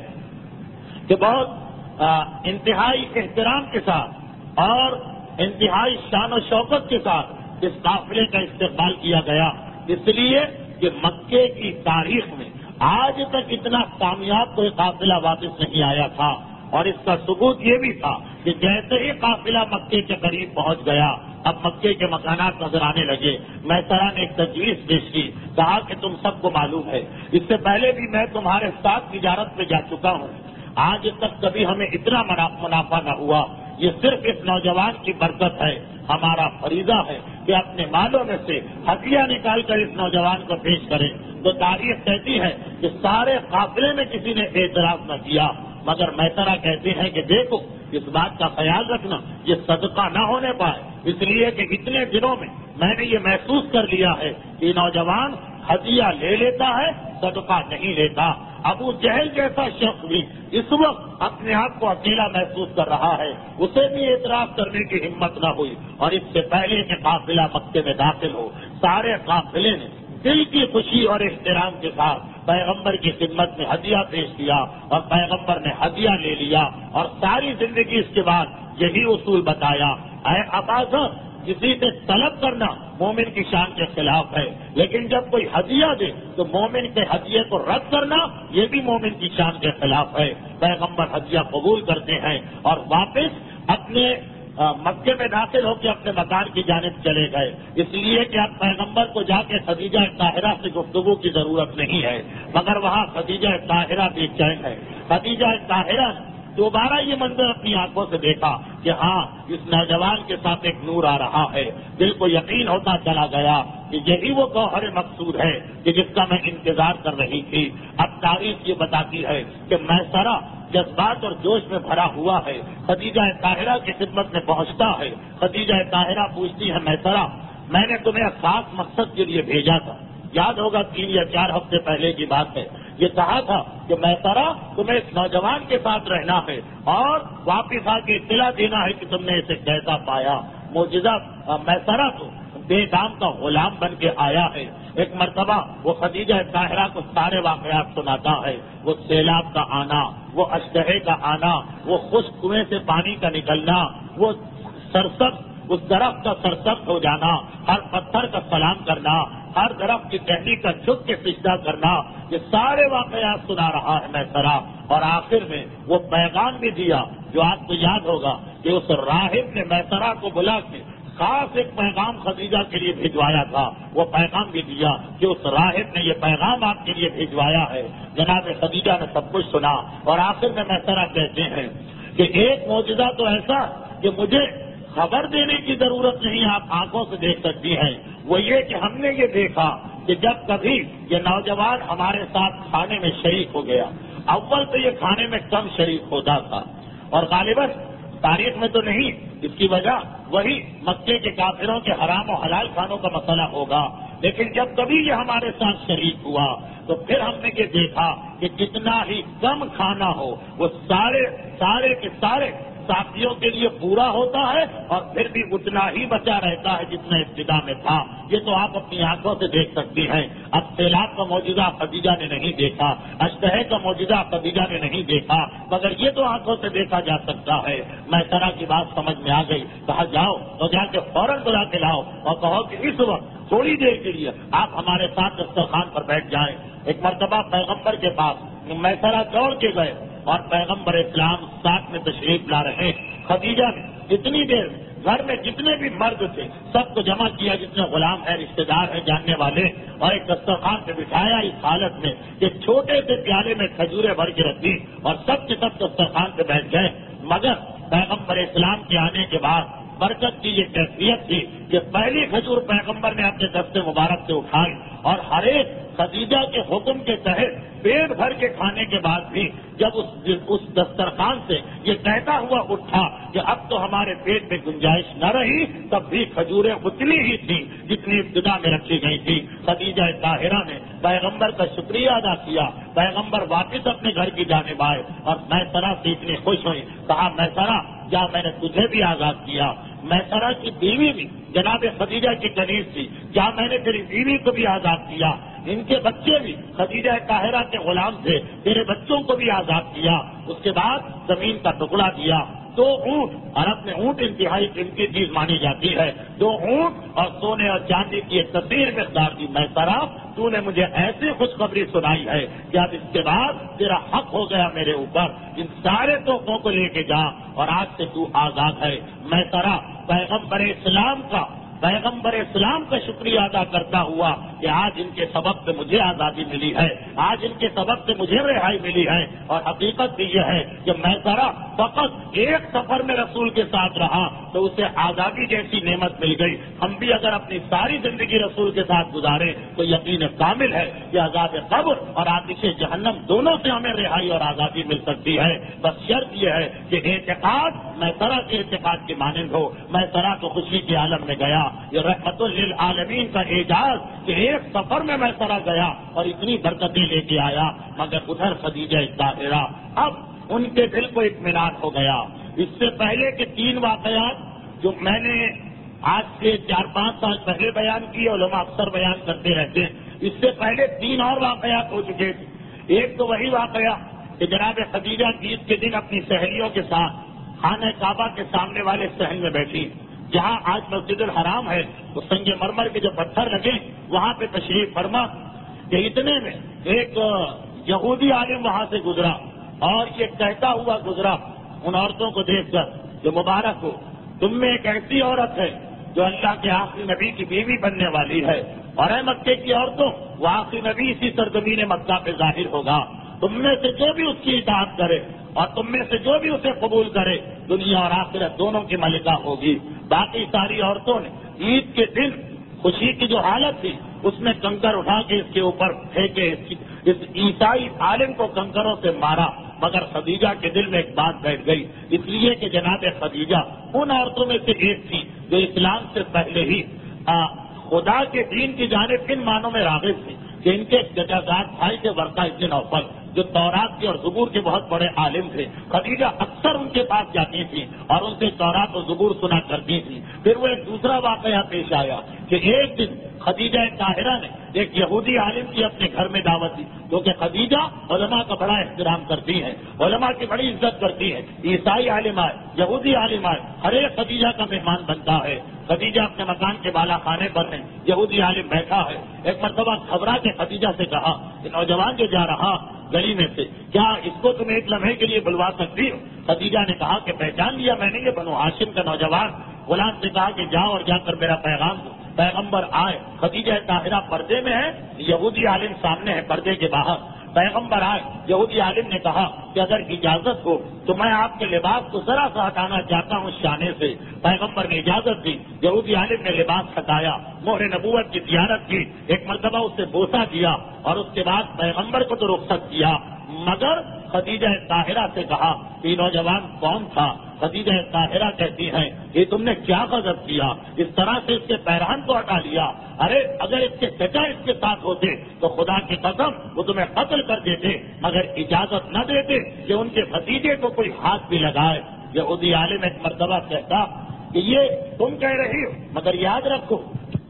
کہ بہت انتہائی احترام کے ساتھ اور انتہائی شان و شوکت کے ساتھ اس قافلے کا استقبال کیا گیا، اس لیے کہ مکے کی تاریخ میں آج تک اتنا کامیاب کوئی قافلہ واپس نہیں آیا تھا۔ اور اس کا ثبوت یہ بھی تھا کہ جیسے ہی قافلہ مکے کے قریب پہنچ گیا اب مکے کے مکانات نظر آنے لگے۔ میسرہ نے ایک تجویز پیش کی، کہا کہ تم سب کو معلوم ہے اس سے پہلے بھی میں تمہارے ساتھ تجارت میں جا چکا ہوں، آج تک کبھی ہمیں اتنا منافع نہ ہوا، یہ صرف اس نوجوان کی برکت ہے۔ ہمارا فریضہ ہے کہ اپنے مالوں میں سے ہدیہ نکال کر اس نوجوان کو پیش کریں۔ تو تاریخ کہتی ہے کہ سارے قافلے میں کسی نے اعتراض نہ کیا، مگر میسرہ کہتے ہیں کہ دیکھو اس بات کا خیال رکھنا یہ صدقہ نہ ہونے پائے، اس لیے کہ اتنے دنوں میں نے یہ محسوس کر لیا ہے کہ نوجوان ہدیہ لے لیتا ہے صدقہ نہیں لیتا۔ ابو جہل جیسا شخص بھی اس وقت اپنے آپ کو اکیلا محسوس کر رہا ہے، اسے بھی اعتراف کرنے کی ہمت نہ ہوئی۔ اور اس سے پہلے کہ قافلہ مکے میں داخل ہو سارے قافلے نے دل کی خوشی اور احترام کے ساتھ پیغمبر کی خدمت میں ہدیہ پیش کیا اور پیغمبر نے ہدیہ لے لیا اور ساری زندگی اس کے بعد یہی اصول بتایا، اے عباس کسی سے طلب کرنا مومن کی شان کے خلاف ہے، لیکن جب کوئی ہدیہ دے تو مومن کے ہدیے کو رد کرنا یہ بھی مومن کی شان کے خلاف ہے۔ پیغمبر ہدیہ قبول کرتے ہیں اور واپس اپنے مکے میں داخل ہو کے اپنے مکان کی جانب چلے گئے، اس لیے کہ اب پیغمبر کو جا کے خدیجہ طاہرہ سے گفتگو کی ضرورت نہیں ہے، مگر وہاں خدیجہ طاہرہ بے چین ہے۔ خدیجہ طاہرہ دوبارہ یہ منظر اپنی آنکھوں سے دیکھا کہ ہاں اس نوجوان کے ساتھ ایک نور آ رہا ہے، دل کو یقین ہوتا چلا گیا کہ یہی وہ گوہر مقصود ہے کہ جس کا میں انتظار کر رہی تھی۔ اب تاریخ یہ بتاتی ہے کہ میسرہ جذبات اور جوش میں بھرا ہوا ہے، خدیجہ طاہرہ کی خدمت میں پہنچتا ہے۔ خدیجہ طاہرہ پوچھتی ہے میسرہ میں نے تمہیں خاص مقصد کے لیے بھیجا تھا، یاد ہوگا 3 یا 4 ہفتے پہلے کی بات ہے، یہ کہا تھا کہ میسرہ تمہیں اس نوجوان کے ساتھ رہنا ہے اور واپس آ کے اطلاع دینا ہے کہ تم نے اسے کیسا پایا۔ معجزہ میسرہ تو بے دام کا غلام بن کے آیا ہے۔ ایک مرتبہ وہ خدیجہ طاہرہ کو سارے واقعات سناتا ہے، وہ سیلاب کا آنا، وہ اشتہے کا آنا، وہ خشک کنویں سے پانی کا نکلنا، وہ سرسبز اس درخت کا سرسبز ہو جانا، ہر پتھر کا سلام کرنا، ہر درخت کی ٹہنی کا جھک کے سجدہ کرنا، یہ سارے واقعات سنا رہا ہے میسرہ۔ اور آخر میں وہ پیغام بھی دیا جو آپ کو یاد ہوگا کہ اس راہب نے میسرہ کو بلا کے خاص ایک پیغام خدیجہ کے لیے بھجوایا تھا، وہ پیغام بھی دیا کہ اس راہب نے یہ پیغام آپ کے لیے بھجوایا ہے۔ جناب خدیجہ نے سب کچھ سنا اور آخر میں میسرہ کہتے ہیں کہ ایک معجزہ تو ایسا کہ مجھے خبر دینے کی ضرورت نہیں، آپ آنکھوں سے دیکھ سکتی ہیں، وہ یہ کہ ہم نے یہ دیکھا کہ جب کبھی یہ نوجوان ہمارے ساتھ کھانے میں شریک ہو گیا، اول تو یہ کھانے میں کم شریک ہوتا تھا اور غالباً تاریخ میں تو نہیں اس کی وجہ وہی مکے کے کافروں کے حرام و حلال کھانوں کا مسئلہ ہوگا، لیکن جب کبھی یہ ہمارے ساتھ شریک ہوا تو پھر ہم نے یہ دیکھا کہ جتنا ہی کم کھانا ہو وہ سارے کے سارے ساتھیوں کے لیے پورا ہوتا ہے، اور پھر بھی اتنا ہی بچا رہتا ہے جتنا ابتدا میں تھا۔ یہ تو آپ اپنی آنکھوں سے دیکھ سکتی ہیں۔ اب سیلاب کا معجزہ خدیجہ نے نہیں دیکھا، اشتہے کا معجزہ خدیجہ نے نہیں دیکھا، مگر یہ تو آنکھوں سے دیکھا جا سکتا ہے۔ میں طرح کی بات سمجھ میں آ گئی، کہا جاؤ تو جا کے فوراً بلا کے لاؤ اور کہو کہ اس وقت تھوڑی دیر کے لیے آپ ہمارے ساتھ دسترخوان پر بیٹھ جائیں۔ ایک مرتبہ پیغمبر کے پاس میسرہ دوڑ کے گئے اور پیغمبر اسلام ساتھ میں تشریف لا رہے۔ خدیجہ نے اتنی دیر گھر میں جتنے بھی مرد تھے سب کو جمع کیا، جتنے غلام ہیں، رشتے دار ہیں، جاننے والے، اور ایک دسترخوان پہ بٹھایا اس حالت میں کہ چھوٹے سے پیالے میں کھجوریں بھر کے رکھ دی اور سب کے سب دسترخوان پہ بیٹھ گئے۔ مگر پیغمبر اسلام کے آنے کے بعد برکت کی یہ کیفیت تھی کہ پہلی کھجور پیغمبر نے اپنے دستے مبارک سے اٹھائی، اور ہر ایک خدیجہ کے حکم کے تحت پیٹ بھر کے کھانے کے بعد بھی جب اس دسترخوان سے یہ کہتا ہوا اٹھا کہ اب تو ہمارے پیٹ میں گنجائش نہ رہی، تب بھی کھجوریں اتنی ہی تھیں جتنی ابتدا میں رکھی گئی تھی۔ خدیجہ طاہرہ نے پیغمبر کا شکریہ ادا کیا، پیغمبر واپس اپنے گھر کی جانب آئے اور میسرہ سے اتنی خوش ہوئی، کہا میسرہ کیا میں نے تجھے بھی آزاد کیا؟ میسرہ کی بیوی بھی جناب خدیجہ کی کنیز تھی، کیا میں نے تیری بیوی کو بھی آزاد کیا؟ ان کے بچے بھی خدیجہ طاہرہ کے غلام تھے، تیرے بچوں کو بھی آزاد کیا۔ اس کے بعد زمین کا ٹکڑا دیا، 2 اونٹ، عرب میں اونٹ انتہائی قیمتی چیز مانی جاتی ہے، 2 اونٹ اور سونے اور چاندی کی ایک کثیر مقدار دی۔ میسرہ تو نے مجھے ایسی خوشخبری سنائی ہے کہ اب اس کے بعد تیرا حق ہو گیا میرے اوپر، ان سارے تحفوں کو لے کے جا اور آج سے تو آزاد ہے۔ میسرہ پیغمبر اسلام کا شکریہ ادا کرتا ہوا کہ آج ان کے سبب سے مجھے آزادی ملی ہے، آج ان کے سبب سے مجھے رہائی ملی ہے۔ اور حقیقت بھی یہ ہے کہ میسرہ فقط ایک سفر میں رسول کے ساتھ رہا تو اسے آزادی جیسی نعمت مل گئی۔ ہم بھی اگر اپنی ساری زندگی رسول کے ساتھ گزاریں تو یقین کامل ہے کہ عذاب قبر اور آتش جہنم دونوں سے ہمیں رہائی اور آزادی مل سکتی ہے۔ بس شرط یہ ہے کہ اعتقاد میسرہ کے اعتقاد کے مانند ہو۔ میسرہ تو خوشی کے عالم میں گیا، یہ رحمت للعالمین کا اعجاز کہ ایک سفر میں میسرہ گیا اور اتنی برکتیں لے کے آیا۔ مگر ادھر خدیجہ طاہرہ اب ان کے دل کو اطمینان ہو گیا۔ اس سے پہلے کے 3 واقعات جو میں نے آج سے 4-5 سال پہلے بیان کیے، علماء اکثر بیان کرتے رہتے ہیں، اس سے پہلے 3 اور واقعات ہو چکے تھے۔ ایک تو وہی واقعہ کہ جناب خدیجہ عید کے دن اپنی سہیلیوں کے ساتھ خانہ کعبہ کے سامنے والے صحن میں بیٹھی، جہاں آج مسجد الحرام ہے، تو سنگ مرمر کے جو پتھر لگے وہاں پہ تشریف فرما کہ اتنے میں ایک یہودی عالم وہاں سے گزرا اور یہ کہتا ہوا گزرا ان عورتوں کو دیکھ کر جو مبارک ہو، تم میں ایک ایسی عورت ہے جو اللہ کے آخری نبی کی بیوی بننے والی ہے، اور اے مکے کی عورتوں وہ آخری نبی اسی سرزمین مکہ پہ ظاہر ہوگا، تم میں سے جو بھی اس کی اطاعت کرے اور تم میں سے جو بھی اسے قبول کرے دنیا اور آخرت دونوں کی ملکہ ہوگی۔ باقی ساری عورتوں نے عید کے دن خوشی کی جو حالت تھی اس میں کنکر اٹھا کے اس کے اوپر پھینکے، اس عیسائی عالم کو کنکروں سے مارا، مگر خدیجہ کے دل میں ایک بات بیٹھ گئی، اس لیے کہ جناب خدیجہ ان عورتوں میں سے ایک تھی جو اسلام سے پہلے ہی خدا کے دین کی جانب ان معنوں میں راغب تھی کہ ان کے ججازات بھائی تھے ورقہ ابن نوفل جو تورات کے اور زبور کے بہت بڑے عالم تھے۔ خدیجہ اکثر ان کے پاس جاتی تھی اور ان سے تورات اور زبور سنا کرتی تھی۔ پھر وہ ایک دوسرا واقعہ پیش آیا کہ ایک دن خدیجہ طاہرہ نے ایک یہودی عالم کی اپنے گھر میں دعوت دی، کیونکہ خدیجہ علماء کا بڑا احترام کرتی ہے، علماء کی بڑی عزت کرتی ہے، عیسائی عالم آئے، یہودی عالم آئے، ہر ایک خدیجہ کا مہمان بنتا ہے۔ خدیجہ اپنے مکان کے بالا خانے پر ہے، یہودی عالم بیٹھا ہے۔ ایک مرتبہ گھبرا کے خدیجہ سے کہا کہ نوجوان جو جا رہا گلی میں سے، کیا اس کو تم ایک لمحے کے لیے بلوا سکتی ہو؟ خدیجہ نے کہا کہ پہچان لیا میں نے، یہ بنو ہاشم کا نوجوان۔ غلام سے کہا کہ جاؤ اور جا کر میرا پیغام دو۔ پیغمبر آئے، خدیجہ طاہرہ پردے میں ہے، یہودی عالم سامنے ہے پردے کے باہر۔ پیغمبر آئے، یہودی عالم نے کہا کہ اگر اجازت ہو تو میں آپ کے لباس کو ذرا سا ہٹانا چاہتا ہوں شانے سے۔ پیغمبر نے اجازت دی، یہودی عالم نے لباس ہٹایا، مہر نبوت کی زیارت کی، ایک مرتبہ اسے بوسہ دیا اور اس کے بعد پیغمبر کو تو رخصت کیا، مگر خدیجہ طاہرہ سے کہا کہ نوجوان کون تھا؟ خدیجہ طاہرہ کہتی ہیں کہ تم نے کیا غضب کیا، اس طرح سے اس کے پیرہن کو ہٹا لیا، ارے اگر اس کے چچا اس کے ساتھ ہوتے تو خدا کی قسم وہ تمہیں قتل کر دیتے، مگر اجازت نہ دیتے کہ ان کے بھتیجے کو کوئی ہاتھ بھی لگائے۔ یہودی عالم ایک مرتبہ کہتا کہ یہ تم کہہ رہی ہو، مگر یاد رکھو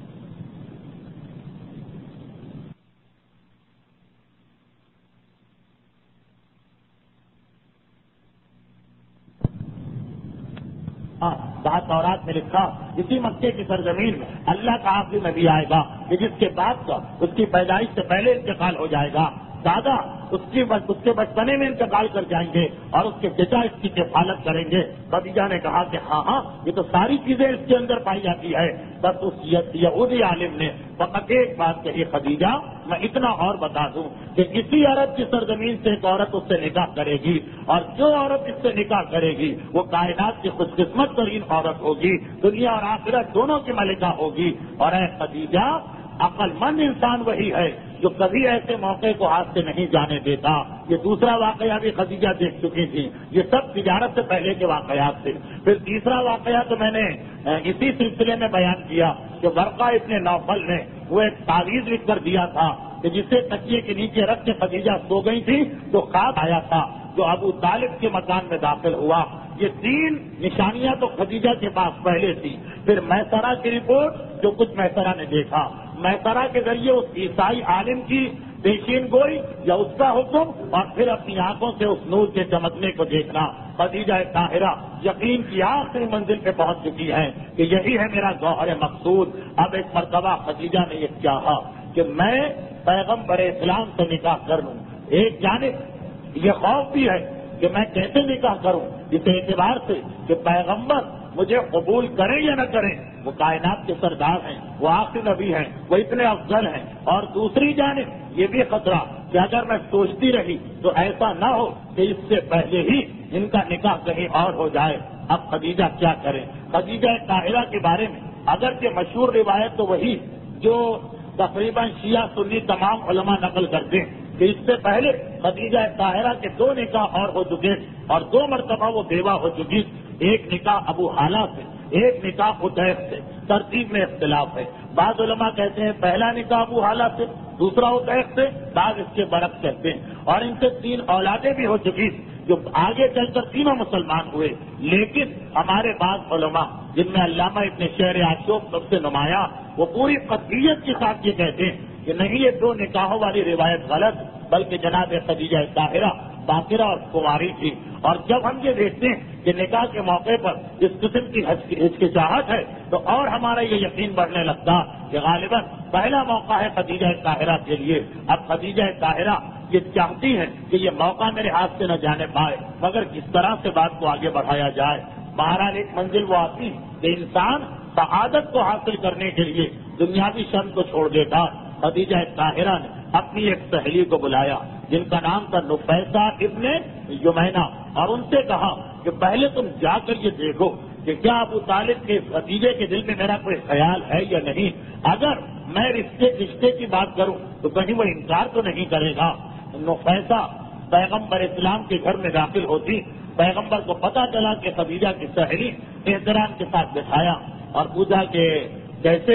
بات تورات میں لکھا اسی مکے کی سرزمین میں اللہ کا آخری نبی آئے گا کہ جس کے بعد کا اس کی پیدائش سے پہلے انتقال ہو جائے گا، دادا اس کے بچپنے میں انتقال کر جائیں گے اور اس کے چچا اس کی کفالت کریں گے۔ خدیجہ نے کہا کہ ہاں یہ تو ساری چیزیں اس کے اندر پائی جاتی ہے۔ بس اس یہودی عالم نے فقط ایک بات کہی، خدیجہ میں اتنا اور بتا دوں کہ کسی عرب کی سرزمین سے ایک عورت اس سے نکاح کرے گی اور جو عورت اس سے نکاح کرے گی وہ کائنات کی خوش قسمت ترین عورت ہوگی، دنیا اور آخرت دونوں کی ملکہ ہوگی۔ اور اے خدیجہ عقل مند انسان وہی ہے جو کبھی ایسے موقع کو ہاتھ سے نہیں جانے دیتا۔ یہ دوسرا واقعہ بھی خدیجہ دیکھ چکی تھی، یہ سب تجارت سے پہلے کے واقعات تھے۔ پھر تیسرا واقعہ تو میں نے اسی سلسلے میں بیان کیا کہ ورقہ ابن نوفل نے وہ ایک تعویذ لکھ کر دیا تھا کہ جسے تکیے کے نیچے رکھ کے خدیجہ سو گئی تھی تو خواب آیا تھا جو ابو طالب کے مکان میں داخل ہوا۔ یہ تین نشانیاں تو خدیجہ کے پاس پہلے تھی۔ پھر میسرہ کی رپورٹ جو کچھ میسرہ نے دیکھا، میسرہ کے ذریعے اس عیسائی عالم کی پیشین گوئی یا اس کا حکم، اور پھر اپنی آنکھوں سے اس نور کے چمکنے کو دیکھنا۔ خدیجہ طاہرہ یقین کی آخری منزل پہ پہنچ چکی ہے کہ یہی ہے میرا گوہر مقصود۔ اب ایک مرتبہ خدیجہ نے یہ چاہا کہ میں پیغمبر اسلام سے نکاح کر لوں۔ ایک جانب یہ خوف بھی ہے کہ میں کیسے نکاح کروں، اس اعتبار سے کہ پیغمبر مجھے قبول کریں یا نہ کریں، وہ کائنات کے سردار ہیں، وہ آخری نبی ہیں، وہ اتنے افضل ہیں۔ اور دوسری جانب یہ بھی خطرہ کہ اگر میں سوچتی رہی تو ایسا نہ ہو کہ اس سے پہلے ہی ان کا نکاح کہیں اور ہو جائے۔ اب خدیجہ کیا کریں؟ خدیجہ طاہرہ کے بارے میں اگرچہ مشہور روایت تو وہی جو تقریباً شیعہ سنی تمام علماء نقل کرتے ہیں کہ اس سے پہلے خدیجہ طاہرہ کے 2 نکاح اور ہو چکے اور 2 مرتبہ وہ بیوہ ہو چکی۔ ایک نکاح ابو حالہ سے، ایک نکاح حذیفہ سے، ترتیب میں اختلاف ہے۔ بعض علماء کہتے ہیں پہلا نکاح ابو حالہ سے، دوسرا حذیفہ سے، بعض اس کے برعکس کہتے ہیں۔ اور ان سے 3 اولادیں بھی ہو چکی جو آگے چل کر تینوں مسلمان ہوئے۔ لیکن ہمارے بعض علماء جن میں علامہ ابن شہر عاشور سب سے نمایاں، وہ پوری قطعیت کے ساتھ یہ کہتے ہیں کہ نہیں، یہ 2 نکاحوں والی روایت غلط، بلکہ جناب خدیجہ طاہرہ باقرہ اور کنواری تھی۔ اور جب ہم یہ دیکھتے ہیں کہ نکاح کے موقع پر اس قسم کی ہچکچاہٹ ہے تو اور ہمارا یہ یقین بڑھنے لگتا کہ غالباً پہلا موقع ہے خدیجہ طاہرہ کے لیے۔ اب خدیجہ طاہرہ یہ چاہتی ہے کہ یہ موقع میرے ہاتھ سے نہ جانے پائے، مگر کس طرح سے بات کو آگے بڑھایا جائے۔ بہرحال ایک منزل وہ آتی کہ انسان سعادت کو حاصل کرنے کے لیے دنیاوی شان کو چھوڑ دیتا۔ خدیجہ طاہرہ نے اپنی ایک سہیلی کو بلایا جن کا نام تھا نفیسہ ابن یمینا، اور ان سے کہا کہ پہلے تم جا کر یہ دیکھو کہ کیا ابو طالب کے بھتیجے کے دل میں میرا کوئی خیال ہے یا نہیں، اگر میں رشتے کی بات کروں تو کہیں وہ انکار تو نہیں کرے گا۔ نفیسہ پیغمبر اسلام کے گھر میں داخل ہوتی، پیغمبر کو پتا چلا کہ خدیجہ کی سہیلی احترام کے ساتھ بٹھایا اور پوچھا کہ کیسے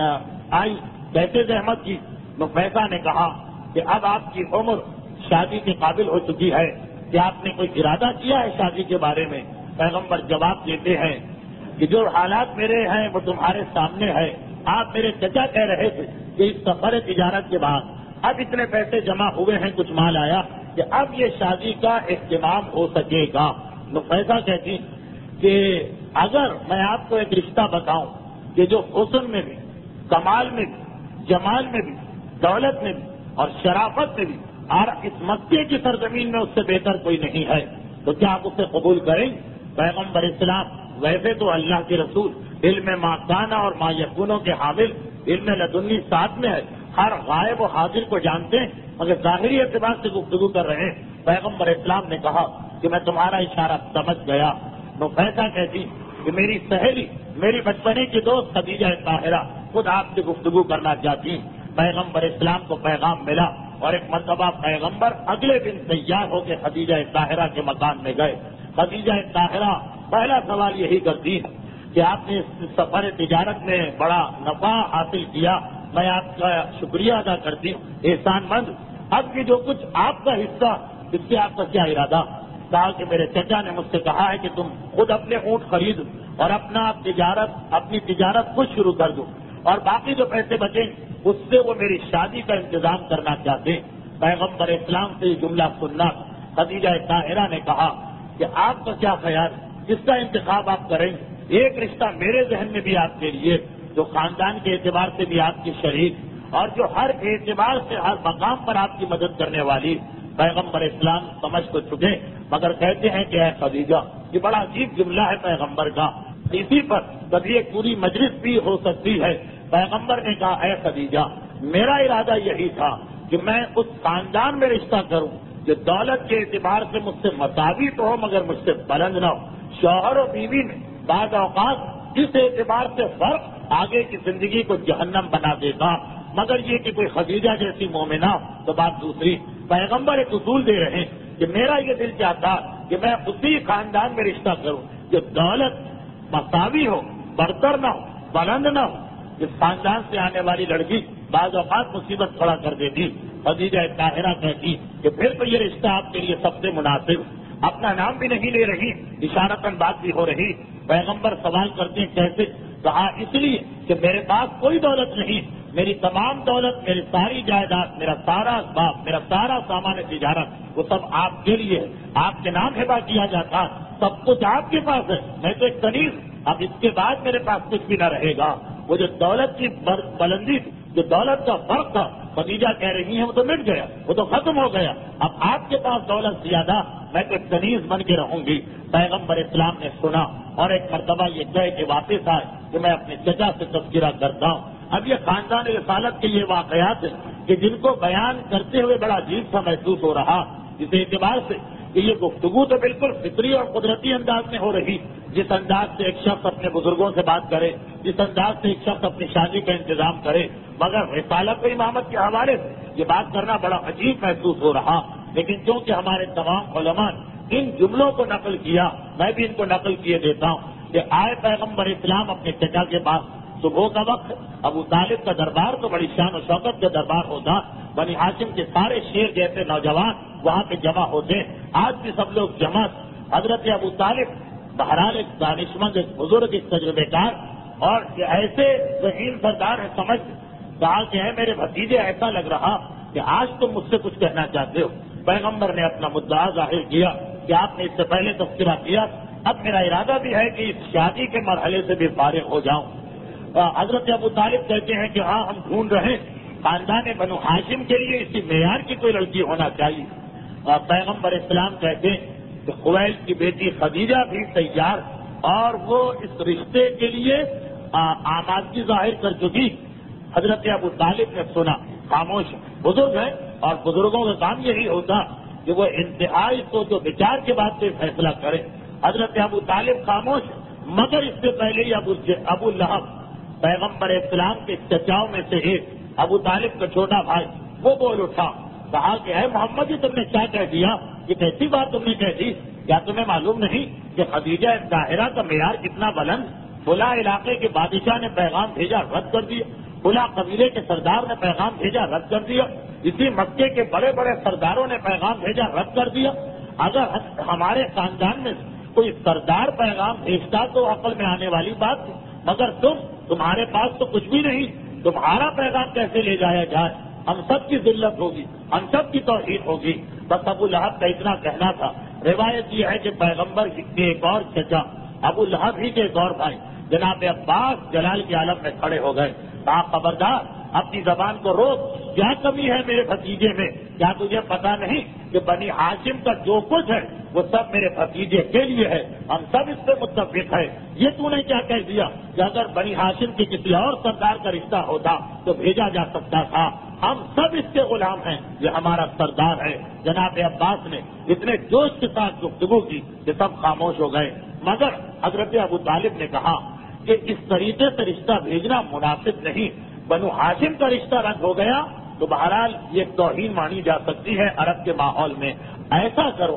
آئی، کیسے زحمت کی۔ نفیسہ نے کہا کہ اب آپ کی عمر شادی کے قابل ہو چکی ہے، کیا آپ نے کوئی ارادہ کیا ہے شادی کے بارے میں؟ پیغمبر جواب دیتے ہیں کہ جو حالات میرے ہیں وہ تمہارے سامنے ہے۔ آپ میرے چچا کہہ رہے تھے کہ اس سفر تجارت کے بعد اب اتنے پیسے جمع ہوئے ہیں، کچھ مال آیا کہ اب یہ شادی کا اہتمام ہو سکے گا۔ نفیسہ کہتی کہ اگر میں آپ کو ایک رشتہ بتاؤں کہ جو حسن میں بھی، کمال میں بھی، جمال میں بھی، دولت میں بھی اور شرافت میں بھی اور اس مکے کی سرزمین میں اس سے بہتر کوئی نہیں ہے، تو کیا آپ اسے قبول کریں؟ پیغمبر اسلام ویسے تو اللہ کے رسول علم ما کان اور ما یکون کے حامل، علم لدنی ساتھ میں ہے، ہر غائب و حاضر کو جانتے ہیں، مگر ظاہری اعتبار سے گفتگو کر رہے ہیں۔ پیغمبر اسلام نے کہا کہ میں تمہارا اشارہ سمجھ گیا۔ نفیسہ کہتی کہ میری سہیلی، میری بچپنے کی دوست خدیجہ طاہرہ خود آپ سے گفتگو کرنا چاہتی۔ پیغمبر اسلام کو پیغام ملا اور ایک مرتبہ پیغمبر اگلے دن تیار ہو کے خدیجہ طاہرہ کے مکان میں گئے۔ خدیجہ طاہرہ پہلا سوال یہی کرتی ہے کہ آپ نے اس سفر تجارت میں بڑا نفع حاصل کیا، میں آپ کا شکریہ ادا کرتی ہوں، احسان مند۔ اب یہ جو کچھ آپ کا حصہ، اس سے آپ کا کیا ارادہ؟ کہا کہ میرے چچا نے مجھ سے کہا ہے کہ تم خود اپنے اونٹ خرید اور اپنی تجارت خود شروع کر دو، اور باقی جو پیسے بچیں اس سے وہ میری شادی کا انتظام کرنا چاہتے ہیں۔ پیغمبر اسلام سے یہ جملہ سننا، خدیجہ طاہرہ نے کہا کہ آپ کا کیا خیال، کس کا انتخاب آپ کریں؟ ایک رشتہ میرے ذہن میں بھی آپ کے لیے، جو خاندان کے اعتبار سے بھی آپ کی شریک اور جو ہر اعتبار سے ہر مقام پر آپ کی مدد کرنے والی۔ پیغمبر اسلام سمجھ تو چکے، مگر کہتے ہیں کہ اے خدیجہ، یہ بڑا عجیب جملہ ہے پیغمبر کا، اسی پر کبھی ایک پوری مجلس بھی ہو سکتی ہے۔ پیغمبر نے کہا اے خدیجہ، میرا ارادہ یہی تھا کہ میں اس خاندان میں رشتہ کروں جو دولت کے اعتبار سے مجھ سے مساوی تو ہو مگر مجھ سے بلند نہ ہو۔ شوہر و بیوی میں بعض اوقات اس اعتبار سے فرق آگے کی زندگی کو جہنم بنا دیتا، مگر یہ کہ کوئی خدیجہ جیسی مومنہ تو بات دوسری۔ پیغمبر ایک اصول دے رہے ہیں کہ میرا یہ دل چاہتا کہ میں اسی خاندان میں رشتہ کروں جو دولت مساوی ہو، برتر نہ ہو، بلند نہ ہو۔ اس خاندان سے آنے والی لڑکی بعض اوقات مصیبت کھڑا کر دیتی۔ خدیجہ طاہرہ کہتی کہ پھر تو یہ رشتہ آپ کے لیے سب سے مناسب۔ اپنا نام بھی نہیں لے رہی، اشارتاً بات بھی ہو رہی۔ پیغمبر سوال کرتے ہیں کیسے؟ کہا اس لیے کہ میرے پاس کوئی دولت نہیں، میری تمام دولت، میری ساری جائیداد، میرا سارا اسباب، میرا سارا سامان تجارت وہ سب آپ کے لیے ہے، آپ کے نام ہبہ کیا جاتا، سب کچھ آپ کے پاس ہے، میں تو ایک کنیز، اب اس کے بعد میرے پاس کچھ بھی نہ رہے گا۔ وہ جو دولت کی بلندی تھی، جو دولت کا فرق تھا، خدیجہ کہہ رہی ہیں وہ تو مٹ گیا، وہ تو ختم ہو گیا، اب آپ کے پاس دولت زیادہ، میں تو ایک کنیز بن کے رہوں گی۔ پیغمبر اسلام نے سنا اور ایک مرتبہ یہ کہہ کے واپس آئے کہ میں اپنے چچا سے تذکرہ کرتا ہوں۔ اب یہ خاندان رسالت کے یہ واقعات ہیں کہ جن کو بیان کرتے ہوئے بڑا عجیب سا محسوس ہو رہا، اس اعتبار سے کہ یہ گفتگو تو بالکل فطری اور قدرتی انداز میں ہو رہی، جس انداز سے ایک شخص اپنے بزرگوں سے بات کرے، جس انداز سے ایک شخص اپنی شادی کا انتظام کرے، مگر رسالت و امامت کے حوالے سے یہ بات کرنا بڑا عجیب محسوس ہو رہا۔ لیکن کیونکہ ہمارے تمام علماء ان جملوں کو نقل کیا، میں بھی ان کو نقل کیے دیتا ہوں کہ آئے پیغمبر اسلام اپنے چچا کے پاس، صبح کا وقت، ابو طالب کا دربار تو بڑی شان و شوکت کا دربار ہوتا، بنی ہاشم کے سارے شیر جیسے نوجوان وہاں پہ جمع ہوتے، آج بھی سب لوگ جمع۔ حضرت ابو طالب بہرحال ایک دانشمند، ایک بزرگ، ایک تجربے کار اور ایسے ذہین سردار ہے، سمجھ کہا کہ ہے میرے بھتیجے، ایسا لگ رہا کہ آج تم مجھ سے کچھ کہنا چاہتے ہو۔ پیغمبر نے اپنا مدعا ظاہر کیا کہ آپ نے اس سے پہلے تذکرہ کیا، اب میرا ارادہ بھی ہے کہ اس شادی کے مرحلے سے بھی فارغ ہو جاؤں۔ حضرت ابو طالب کہتے ہیں کہ ہاں ہم ڈھونڈ رہے ہیں، خاندان بنو ہاشم کے لیے اسی معیار کی کوئی لڑکی ہونا چاہیے۔ پیغمبر اسلام کہتے ہیں کہ خویلد کی بیٹی خدیجہ بھی تیار اور وہ اس رشتے کے لیے آمادگی ظاہر کر چکی۔ حضرت ابو طالب نے سنا، خاموش، بزرگ ہیں اور بزرگوں کا کام یہی ہوتا کہ وہ انتہائی سوچ و بچار کے بعد سے فیصلہ کریں۔ حضرت ابو طالب خاموش، مگر اس سے پہلے ہی ابو لہب پیغمبر اسلام کے چچاؤں میں سے ایک، ابو طالب کا چھوٹا بھائی، وہ بول اٹھا، کہا کہ اے محمد، یہ تم نے کیا کہہ دیا؟ یہ کیسی بات تم نے کہہ دی؟ کیا تمہیں معلوم نہیں کہ خدیجہ طاہرہ کا معیار کتنا بلند؟ فلاں علاقے کے بادشاہ نے پیغام بھیجا، رد کر دیا، فلاں قبیلے کے سردار نے پیغام بھیجا، رد کر دیا، اسی مکے کے بڑے بڑے سرداروں نے پیغام بھیجا، رد کر دیا۔ اگر ہمارے خاندان میں کوئی سردار پیغام بھیجتا تو عقل میں آنے والی بات تھی، مگر تمہارے پاس تو کچھ بھی نہیں، تمہارا پیغام کیسے لے جایا جائے؟ ہم سب کی ذلت ہوگی، ہم سب کی توحید ہوگی۔ بس ابو لہب کا اتنا کہنا تھا۔ روایت یہ ہے کہ پیغمبر کے ایک اور چچا، ابو لہب ہی کے ایک اور بھائی جناب عباس جلال کے عالم میں کھڑے ہو گئے، کہا خبردار، اپنی زبان کو روک، کیا کمی ہے میرے بھتیجے میں؟ کیا تجھے پتا نہیں کہ بنی ہاشم کا جو کچھ ہے وہ سب میرے بھتیجے کے لیے ہے، ہم سب اس سے متفق ہے۔ یہ تو نے کیا کہہ دیا کہ اگر بنی ہاشم کی کسی اور سردار کا رشتہ ہوتا تو بھیجا جا سکتا تھا، ہم سب اس کے غلام ہیں، یہ ہمارا سردار ہے۔ جناب عباس نے اتنے جوش کے ساتھ گفتگو کی کہ سب خاموش ہو گئے، مگر حضرت ابو طالب نے کہا کہ اس طریقے سے رشتہ بھیجنا مناسب نہیں، بنو ہاشم کا رشتہ رد ہو گیا تو بہرحال یہ توہین مانی جا سکتی ہے عرب کے ماحول میں۔ ایسا کرو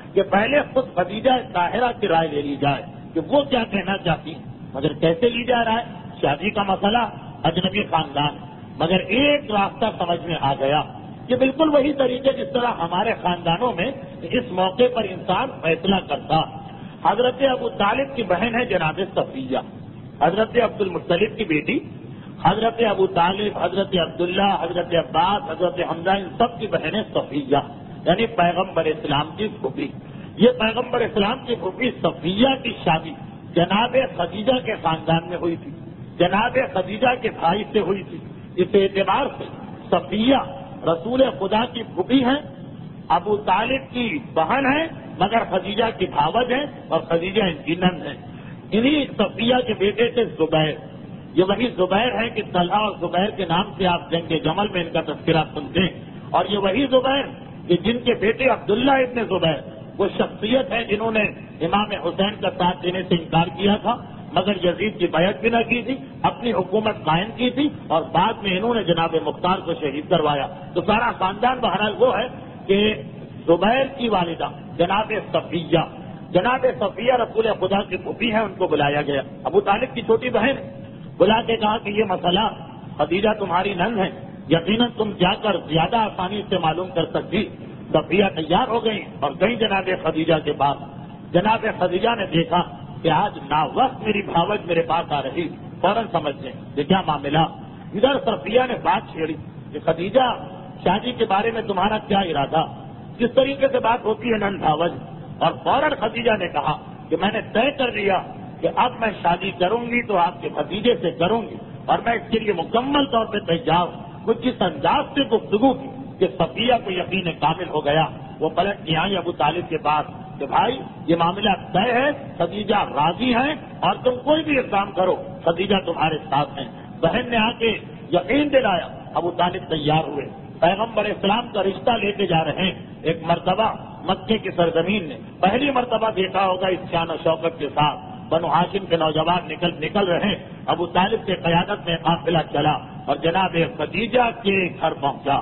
کہ پہلے خود خدیجہ طاہرہ کی رائے لے لی جائے کہ وہ کیا کہنا چاہتی ہیں. مگر کیسے لی جا رہا ہے؟ شادی کا مسئلہ، اجنبی خاندان. مگر ایک راستہ سمجھ میں آ گیا کہ بالکل وہی طریقے جس طرح ہمارے خاندانوں میں اس موقع پر انسان فیصلہ کرتا. حضرت ابو طالب کی بہن ہے جناب صفیہ، حضرت عبد المطلب کی بیٹی. حضرت ابو طالب، حضرت عبداللہ، حضرت عباس، حضرت حمزہ، ان سب کی بہنیں صفیہ، یعنی پیغمبر اسلام کی پھوپھی. یہ پیغمبر اسلام کی پھوپھی صفیہ کی شادی جناب خدیجہ کے خاندان میں ہوئی تھی، جناب خدیجہ کے بھائی سے ہوئی تھی. اس اعتبار سے صفیہ رسول خدا کی پھوپھی ہیں، ابو طالب کی بہن ہیں، مگر خدیجہ کی بھاوج ہیں اور خدیجہ ان کی نند ہیں. انہی صفیہ کے بیٹے تھے زبیر. یہ وہی زبیر ہے کہ طلحہ اور زبیر کے نام سے آپ جنگ جمل میں ان کا تذکرہ سنتے ہیں. اور یہ وہی زبیر کہ جن کے بیٹے عبداللہ ابن زبیر وہ شخصیت ہے جنہوں نے امام حسین کا ساتھ دینے سے انکار کیا تھا، مگر یزید کی بیعت بھی نہ کی تھی، اپنی حکومت قائم کی تھی، اور بعد میں انہوں نے جناب مختار کو شہید کروایا. تو سارا خاندان بہرحال وہ ہے کہ زبیر کی والدہ جناب صفیہ، جناب صفیہ رسول خدا کی پھوپھی ہیں. ان کو بلایا گیا، ابو طالب کی چھوٹی بہن، بلا کے کہا کہ یہ مسئلہ خدیجہ تمہاری نند ہے، یقیناً تم جا کر زیادہ آسانی سے معلوم کر سکتی. صفیہ تیار ہو گئی اور گئی جناب خدیجہ کے پاس. جناب خدیجہ نے دیکھا کہ آج نا وقت میری بھاوج میرے پاس آ رہی، فوراً سمجھ لیں یہ کیا معاملہ. ادھر صفیہ نے بات چھیڑی کہ خدیجہ شادی کے بارے میں تمہارا کیا ارادہ، کس طریقے سے بات ہوتی ہے نند بھاوج. اور فوراً خدیجہ نے کہا کہ میں نے طے کر لیا کہ اب میں شادی کروں گی تو آپ کے بھتیجے سے کروں گی، اور میں اس کے لیے مکمل طور پہ تیار ہوں. کچھ اس انداز سے گفتگو کی کہ صفیہ کو یقین کامل ہو گیا. وہ پلٹ کے آئی ابو طالب کے پاس کہ بھائی یہ معاملہ طے ہے، خدیجہ راضی ہیں اور تم کوئی بھی اقدام کرو، خدیجہ تمہارے ساتھ ہیں. بہن نے آ کے یقین دلایا. ابو طالب تیار ہوئے، پیغمبر اسلام کا رشتہ لے کے جا رہے ہیں. ایک مرتبہ مکے کی سرزمین نے پہلی مرتبہ دیکھا ہوگا اس شان و شوکت کے ساتھ بنو ہاشم کے نوجوان نکل رہے ہیں. ابو طالب کے قیادت میں قافلہ چلا اور جناب خدیجہ کے گھر پہنچا.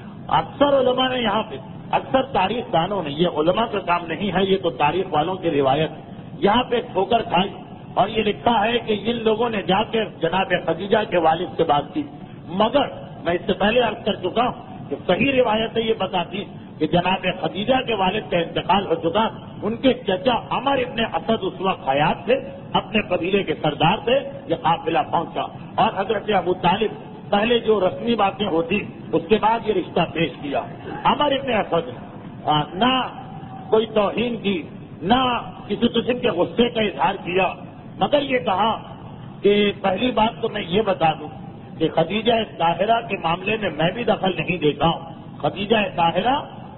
اکثر علماء نے یہاں پہ، اکثر تاریخ دانوں نے، یہ علماء کا کام نہیں ہے، یہ تو تاریخ والوں کی روایت، یہاں پہ ٹھوکر کھائی اور یہ لکھا ہے کہ ان لوگوں نے جا کے جناب خدیجہ کے والد سے بات کی. مگر میں اس سے پہلے عرض کر چکا ہوں کہ صحیح روایتیں یہ بتاتی کہ جناب خدیجہ کے والد کا انتقال ہو چکا. ان کے چچا عمر ابن اسد اس وقت حیات تھے، اپنے قبیلے کے سردار تھے. یہ قافلہ پہنچا اور حضرت ابو طالب پہلے جو رسمی باتیں ہوتی اس کے بعد یہ رشتہ پیش کیا. عمر ابن اسد نہ کوئی توہین کی، نہ کسی قسم کے غصے کا اظہار کیا، مگر یہ کہا کہ پہلی بات تو میں یہ بتا دوں کہ خدیجہ طاہرہ کے معاملے میں میں بھی دخل نہیں دیتا ہوں. خدیجہ طاہرہ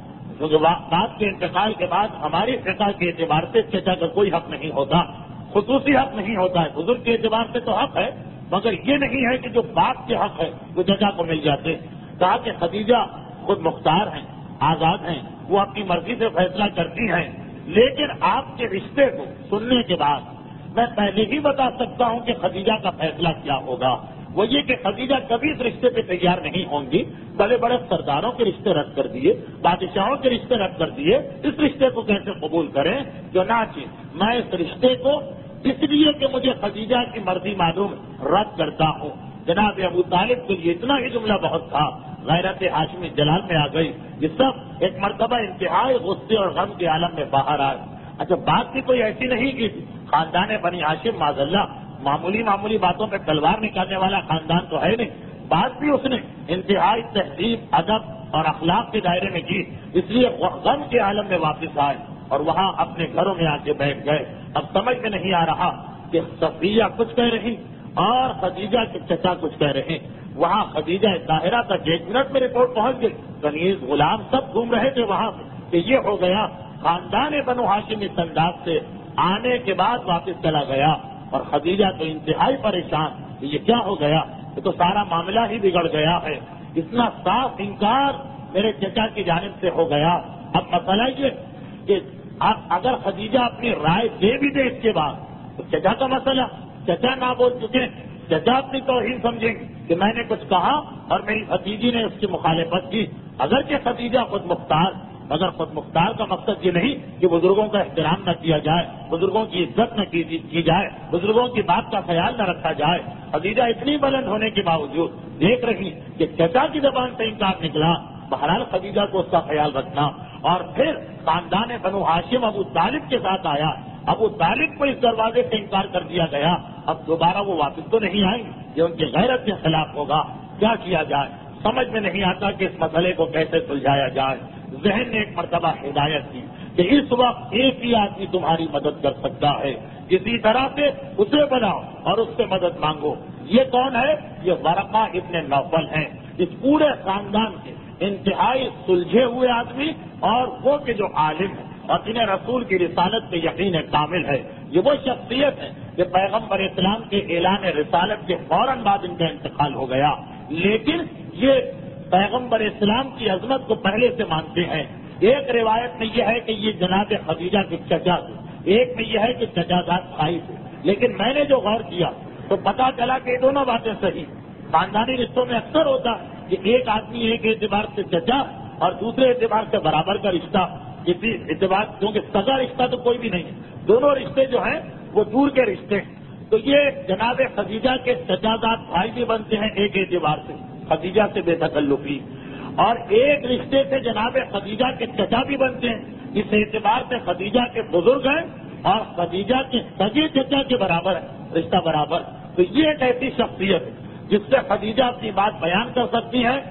باپ کے انتقال کے بعد ہماری فقہ کے اعتبار سے چچا کا کوئی حق نہیں ہوتا، خصوصی حق نہیں ہوتا ہے. بزرگ کے اعتبار سے تو حق ہے، مگر یہ نہیں ہے کہ جو باپ کے حق ہے وہ چچا کو مل جاتے. کہا کہ خدیجہ خود مختار ہیں، آزاد ہیں، وہ اپنی مرضی سے فیصلہ کرتی ہیں، لیکن آپ کے رشتے کو سننے کے بعد میں پہلے ہی بتا سکتا ہوں کہ خدیجہ کا فیصلہ کیا ہوگا. وہ یہ کہ خدیجہ کبھی اس رشتے پہ تیار نہیں ہوں گی. بڑے بڑے سرداروں کے رشتے رد کر دیے، بادشاہوں کے رشتے رد کر دیے، اس رشتے کو کیسے قبول کریں جو نہ چاہیے. میں اس رشتے کو اس لیے کہ مجھے خدیجہ کی مرضی معلوم رد کرتا ہوں. جناب ابو طالب کے لیے اتنا ہی جملہ بہت تھا، غیرت ہاشمی جلال میں آ گئی. یہ سب ایک مرتبہ انتہائی غصے اور غم کے عالم میں باہر آئے. اچھا بات بھی کوئی ایسی نہیں کی تھی. خاندان بنی ہاشم معاذ اللہ معمولی باتوں پہ تلوار نکالنے والا خاندان تو ہے نہیں. بات بھی اس نے انتہائی تہذیب، ادب اور اخلاق کے دائرے میں کی. اس لیے غم کے عالم میں واپس آئے اور وہاں اپنے گھروں میں آ کے بیٹھ گئے. اب سمجھ میں نہیں آ رہا کہ صفیہ کچھ کہہ رہی اور خدیجہ کے چچا کچھ کہہ رہے ہیں. وہاں خدیجہ طاہرہ تک 1 منٹ میں رپورٹ پہنچ گئی. کنیز غلام سب گھوم رہے تھے وہاں کہ یہ ہو گیا. خاندان بنو ہاشم اس انداز سے آنے کے بعد واپس چلا گیا اور خدیجہ تو انتہائی پریشان کہ یہ کیا ہو گیا، یہ تو سارا معاملہ ہی بگڑ گیا ہے. اتنا صاف انکار میرے چچا کی جانب سے ہو گیا. اب مسئلہ یہ کہ اگر خدیجہ اپنی رائے دے بھی دے اس کے بعد تو چچا کا مسئلہ، چچا نہ بول چکے، چچا اپنی توہین سمجھیں گے کہ میں نے کچھ کہا اور میری بھتیجی نے اس کی مخالفت کی. اگرچہ خدیجہ خود مختار مگر خود مختار کا مقصد یہ نہیں کہ بزرگوں کا احترام نہ کیا جائے، بزرگوں کی عزت نہ کی جائے، بزرگوں کی بات کا خیال نہ رکھا جائے۔ خدیجہ اتنی بلند ہونے کے باوجود دیکھ رہی کہ چچا کی زبان سے انکار نکلا، بہرحال خدیجہ کو اس کا خیال رکھنا، اور پھر خاندان بنو ہاشم ابو طالب کے ساتھ آیا، ابو طالب کو اس دروازے سے انکار کر دیا گیا، اب دوبارہ وہ واپس تو نہیں آئیں گے، یہ ان کی غیرت کے خلاف ہوگا، کیا کیا جائے؟ سمجھ میں نہیں آتا کہ اس مسئلے کو کیسے سلجھایا جائے۔ ذہن نے ایک مرتبہ ہدایت کی کہ اس وقت ایک ہی آدمی تمہاری مدد کر سکتا ہے، کسی طرح سے اسے بناؤ اور اس سے مدد مانگو۔ یہ کون ہے؟ یہ ورقہ ابن نوفل ہیں، اس پورے خاندان کے انتہائی سلجھے ہوئے آدمی، اور وہ کہ جو عالم ہے اور جنہیں رسول کی رسالت پہ یقین کامل ہے۔ یہ وہ شخصیت ہے کہ پیغمبر اسلام کے اعلان رسالت کے فوراً بعد ان کا انتقال ہو گیا، لیکن یہ پیغمبر اسلام کی عظمت کو پہلے سے مانتے ہیں۔ ایک روایت میں یہ ہے کہ یہ جناب خدیجہ کے چچا تھے، ایک میں یہ ہے کہ چچا زاد بھائی تھے، لیکن میں نے جو غور کیا تو پتا چلا کہ یہ دونوں باتیں صحیح۔ خاندانی رشتوں میں اکثر ہوتا کہ ایک آدمی ایک اعتبار سے چچا اور دوسرے اعتبار سے برابر کا رشتہ، کسی اعتبار، کیونکہ سگا رشتہ تو کوئی بھی نہیں ہے، دونوں رشتے جو ہیں وہ دور کے رشتے ہیں۔ تو یہ جناب خدیجہ کے چچا زاد بھائی بھی بنتے ہیں ایک اعتبار سے، خدیجہ سے بے تکلفی، اور ایک رشتے سے جناب خدیجہ کے چچا بھی بنتے ہیں، اس اعتبار سے خدیجہ کے بزرگ ہیں اور خدیجہ کے سگے چچا کے برابر ہے، رشتہ برابر۔ تو یہ ایک ایسی شخصیت ہے جس سے خدیجہ اپنی بات بیان کر سکتی ہے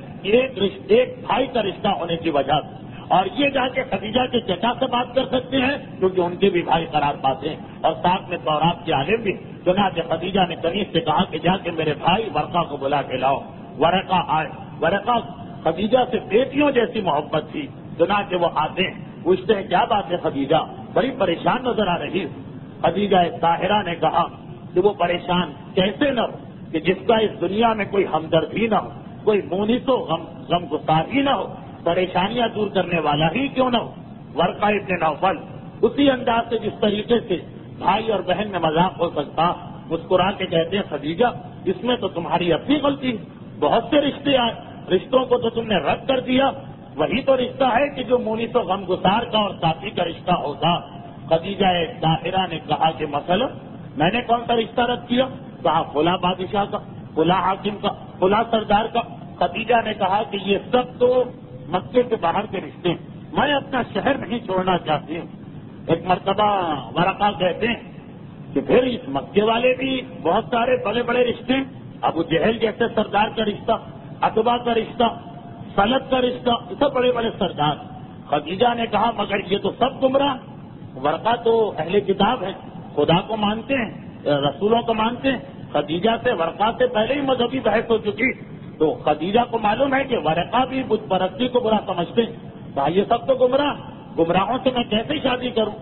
ایک بھائی کا رشتہ ہونے کی وجہ سے، اور یہ جا کے خدیجہ کے چچا سے بات کر سکتے ہیں کیونکہ ان کے بھی بھائی قرار پاتے ہیں، اور ساتھ میں تورات کے عالم بھی۔ چنانچہ خدیجہ نے کنیز سے کہا کہ جا کے میرے بھائی ورقہ کو بلا کے لاؤ۔ ورقہ آئے، ورقہ خدیجہ سے بیٹیوں جیسی محبت تھی، چنانچہ وہ آتے ہیں، پوچھتے ہیں کیا بات ہے خدیجہ؟ بڑی پریشان نظر آ رہی۔ خدیجہ طاہرہ نے کہا کہ وہ پریشان کیسے نہ ہو کہ جس کا اس دنیا میں کوئی ہمدردی نہ ہو، کوئی مونس و غم گسار ہی نہ ہو، پریشانیاں دور کرنے والا ہی کیوں نہ ہو۔ ورقہ ابن نوفل اسی انداز سے جس طریقے سے بھائی اور بہن میں مذاق ہو سکتا، مسکرا کے کہتے ہیں خدیجہ اس میں تو تمہاری اپنی غلطی، بہت سے رشتے آئے، رشتوں کو تو تم نے رد کر دیا، وہی تو رشتہ ہے کہ جو مونس و غم گسار کا اور ساتھی کا رشتہ ہوتا۔ خدیجہ طاہرہ نے کہا کہ مثلا میں نے کون سا رشتہ رد کیا؟ کہا فلاں بادشاہ کا، فلاں حاکم کا، فلاں سردار کا۔ خدیجہ نے کہا کہ یہ سب تو مکے کے باہر کے رشتے ہیں، میں اپنا شہر نہیں چھوڑنا چاہتی ہوں۔ ایک مرتبہ ورقہ کہتے ہیں کہ پھر اس مکے والے بھی بہت سارے بڑے بڑے رشتے، ابو جہل جیسے سردار کا رشتہ، عتبہ کا رشتہ، سلط کا رشتہ، یہ سب بڑے بڑے سردار۔ خدیجہ نے کہا مگر یہ تو سب گمراہ، ورقہ تو اہل کتاب ہے، خدا کو مانتے ہیں، رسولوں کو مانتے ہیں۔ خدیجہ سے ورقہ سے پہلے ہی مذہبی بحث ہو چکی، تو خدیجہ کو معلوم ہے کہ ورقہ بھی بت پرستی کو برا سمجھتے ہیں، کہا یہ سب تو گمراہوں سے میں کیسے شادی کروں؟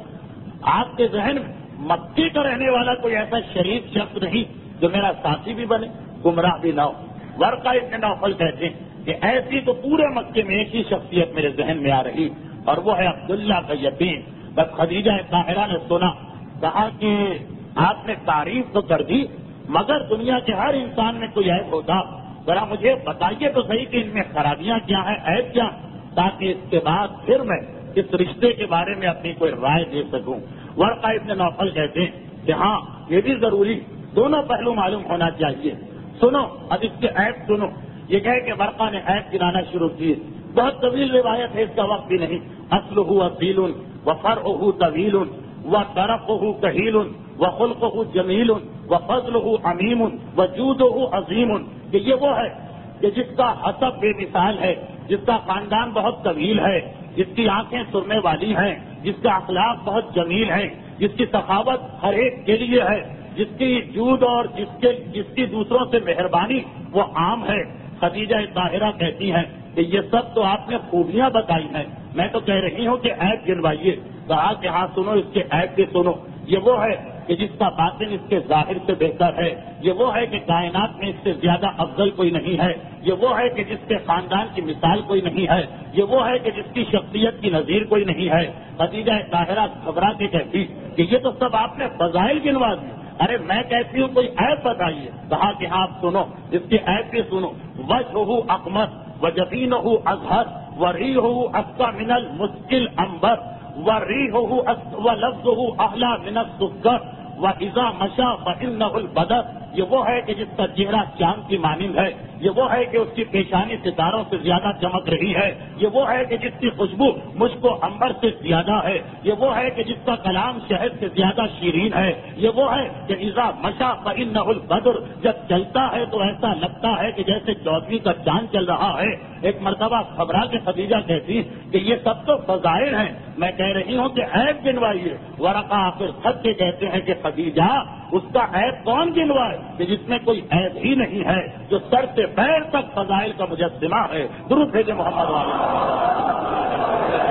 آپ کے ذہن میں مکے کا رہنے والا کوئی ایسا شریف شخص نہیں جو میرا ساتھی بھی بنے، گمراہ بھی نہ ہو۔ ورقہ ابن نوفل کہتے ہیں کہ ایسی تو پورے مکے میں ایک ہی شخصیت میرے ذہن میں آ رہی، اور وہ ہے عبداللہ کا یتیم۔ بس خدیجہ طاہرہ نے سنا، کہا کہ آپ نے تعریف تو کر دی مگر دنیا کے ہر انسان میں کوئی عیب ہوتا، ذرا مجھے بتائیے تو صحیح کہ ان میں خرابیاں کیا ہیں، عیب کیا، تاکہ اس کے بعد پھر میں اس رشتے کے بارے میں اپنی کوئی رائے دے سکوں۔ ورقہ ابن نوفل کہتے ہیں کہ ہاں یہ بھی ضروری، دونوں پہلو معلوم ہونا چاہیے۔ سنو اب اس کے عیب سنو۔ یہ کہے کہ ورقہ نے عیب گنانا شروع کیے، بہت طویل روایت ہے، اس کا وقت بھی نہیں۔ اصلہ اصیل وفرعہ طویل وطرفہ کہیل وخلقہ جمیل وفضلہ عمیم وجودہ عظیم، کہ یہ وہ ہے کہ جس کا حسب بے مثال ہے، جس کا خاندان بہت طویل ہے، جس کی آنکھیں سرنے والی ہیں، جس کا اخلاق بہت جمیل ہے، جس کی سخاوت ہر ایک کے لیے ہے، جس کی جود اور جس کی دوسروں سے مہربانی وہ عام ہے۔ خدیجہ طاہرہ کہتی ہیں کہ یہ سب تو آپ نے خوبیاں بتائی ہیں، میں تو کہہ رہی ہوں کہ عیب گنوائیے۔ کہا کہ ہاں سنو اس کے عیب بھی سنو۔ یہ وہ ہے کہ جس کا باطن اس کے ظاہر سے بہتر ہے، یہ وہ ہے کہ کائنات میں اس سے زیادہ افضل کوئی نہیں ہے، یہ وہ ہے کہ جس کے خاندان کی مثال کوئی نہیں ہے، یہ وہ ہے کہ جس کی شخصیت کی نظیر کوئی نہیں ہے۔ خدیجہ طاہرہ گھبرا کے کہتی کہ یہ تو سب آپ نے فضائل گنوا دی، ارے میں کہتی ہوں کوئی عیب بتائیے۔ کہا کہ آپ سنو اس کے عیب بھی سنو۔ وجہہ اقمص وجبینہ ازہر وَرِيحُهُ أَسْقَى مِنَ الْمُسْكِ الْأَنْبَرِ وَرِيحُهُ وَلَفْظُهُ أَحْلَى مِنَ السُّكَّرِ وَإِذَا مَشَى فَإِنَّهُ الْبَدَرُ. یہ وہ ہے کہ جس کا چہرہ چاند کی مانند ہے، یہ وہ ہے کہ اس کی پیشانی ستاروں سے زیادہ چمک رہی ہے، یہ وہ ہے کہ جس کی خوشبو مشک و عنبر سے زیادہ ہے، یہ وہ ہے کہ جس کا کلام شہد سے زیادہ شیرین ہے، یہ وہ ہے کہ اذا مشى فإنه البدر، جب چلتا ہے تو ایسا لگتا ہے کہ جیسے 14ویں کا چاند چل رہا ہے. ایک مرتبہ گھبرا کے خدیجہ کہتی کہ یہ سب تو فضائل ہیں، میں کہہ رہی ہوں کہ عیب گنوائیے. ورقہ آخر خط کے کہتے ہیں کہ خدیجہ اس کا عیب کون گنوائے کہ جس میں کوئی عیب ہی نہیں ہے، جو سر سے پیر تک فضائل کا مجسمہ ہے. درود بھیجے محمد والے.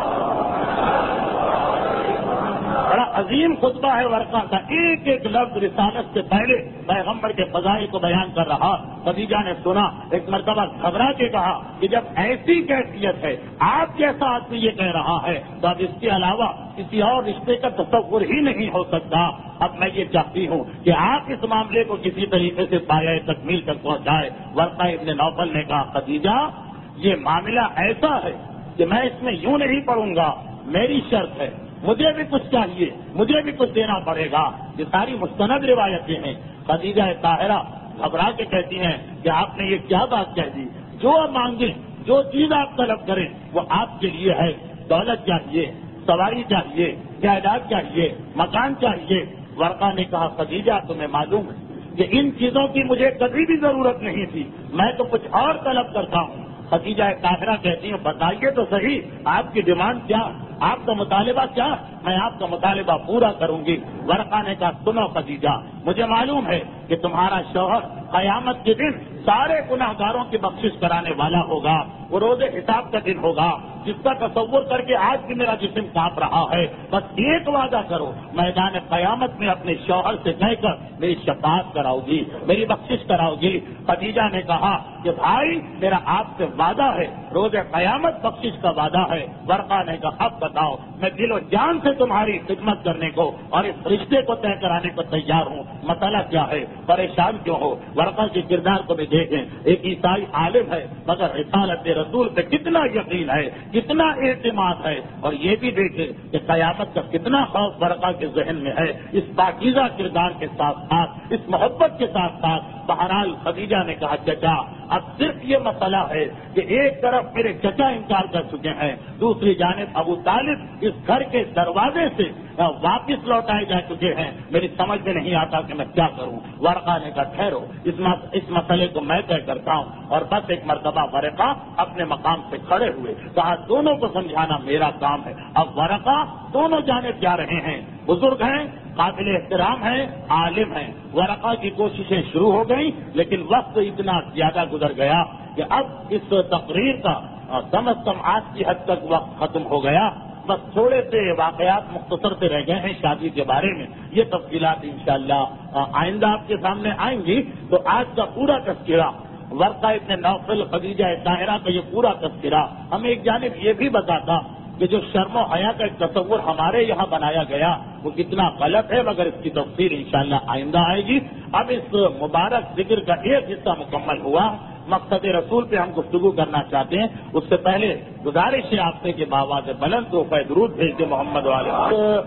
بڑا عظیم خطبہ ہے ورقہ کا، ایک ایک لفظ رسالت سے پہلے پیغمبر کے فضائل کو بیان کر رہا. خدیجہ نے سنا، ایک مرتبہ گھبرا کے کہا کہ جب ایسی کیفیت ہے، آپ جیسا آدمی یہ کہہ رہا ہے تو اب اس کے علاوہ کسی اور رشتے کا تصور ہی نہیں ہو سکتا. اب میں یہ چاہتی ہوں کہ آپ اس معاملے کو کسی طریقے سے پایہ تکمیل تک پہنچائے. ورقہ ابن نوفل نے کہا خدیجہ یہ معاملہ ایسا ہے کہ میں اس میں یوں نہیں پڑھوں گا، میری شرط ہے، مجھے بھی کچھ چاہیے، مجھے بھی کچھ دینا پڑے گا. یہ ساری مستند روایتیں ہیں. خدیجہ طاہرہ گھبرا کے کہتی ہیں کہ آپ نے یہ کیا بات کہہ دی، جو مانگیں، جو چیز آپ طلب کریں وہ آپ کے لیے ہے. دولت چاہیے، سواری چاہیے، جائیداد چاہیے، مکان چاہیے. ورقہ نے کہا خدیجہ تمہیں معلوم ہے کہ ان چیزوں کی مجھے کبھی بھی ضرورت نہیں تھی، میں تو کچھ اور طلب کرتا ہوں. خدیجہ طاہرہ کہتی ہوں بتائیے تو صحیح آپ کی ڈیمانڈ کیا، آپ کا مطالبہ کیا، میں آپ کا مطالبہ پورا کروں گی. ورقہ نے کہا سنو خدیجہ، مجھے معلوم ہے کہ تمہارا شوہر قیامت کے دن سارے گناہگاروں کی بخشش کرانے والا ہوگا. وہ روز حساب کا دن ہوگا جس کا تصور کر کے آج بھی میرا جسم کانپ رہا ہے. بس ایک وعدہ کرو، میدان قیامت میں اپنے شوہر سے کہہ کر میری شفاعت کراؤ گی، میری بخشش کراؤ گی. خدیجہ نے کہا کہ بھائی میرا آپ سے وعدہ ہے، روز قیامت بخشش کا وعدہ ہے. ورقہ نے کہا اب بتاؤ، میں دل و جان سے تمہاری خدمت کرنے کو اور اس رشتے کو طے کرانے کو تیار ہوں. مسئلہ کیا ہے، پریشان کیوں ہو؟ ورقہ کے کردار کو بھی دیکھیں. ایک عیسائی عالم ہے مگر رسالت رسول پہ کتنا یقین ہے، کتنا اعتماد ہے. اور یہ بھی دیکھیں کہ قیامت کا کتنا خوف ورقہ کے ذہن میں ہے. اس پاکیزہ کردار کے ساتھ ساتھ، اس محبت کے ساتھ ساتھ بہرحال خدیجہ نے کہا چچا اب صرف یہ مسئلہ ہے کہ ایک طرف میرے چچا انکار کر چکے ہیں، دوسری جانب ابو طالب اس گھر کے دروازے سے واپس لوٹائے جا چکے ہیں. میری سمجھ میں نہیں آتا کہ میں کیا کروں. ورقہ نے کہا ٹھہرو، اس مسئلے کو میں طے کرتا ہوں. اور بس ایک مرتبہ ورقہ اپنے مقام سے کھڑے ہوئے، کہا دونوں کو سمجھانا میرا کام ہے. اب ورقہ دونوں جانب جا رہے ہیں، بزرگ ہیں، قابل احترام ہیں، عالم ہیں. ورقہ کی کوششیں شروع ہو گئیں لیکن وقت اتنا زیادہ گزر گیا کہ اب اس تقریر کا کم از کم آج کی حد تک وقت ختم ہو گیا. بس تھوڑے سے واقعات مختصر سے رہ گئے ہیں شادی کے بارے میں. یہ تفصیلات انشاءاللہ آئندہ آپ کے سامنے آئیں گی. تو آج کا پورا تذکرہ ورقہ ابن نوفل خدیجہ طاہرہ کا یہ پورا تذکرہ ہمیں ایک جانب یہ بھی بتاتا کہ جو شرم و حیا کا ایک تصور ہمارے یہاں بنایا گیا وہ کتنا غلط ہے، مگر اس کی تفصیل انشاءاللہ آئندہ آئے گی. اب اس مبارک ذکر کا ایک حصہ مکمل ہوا. مقصد رسول پہ ہم گفتگو کرنا چاہتے ہیں. اس سے پہلے گزارش ہے آپ سے کہ بآواز بلند تحفہ درود بھیج دیں محمد والے.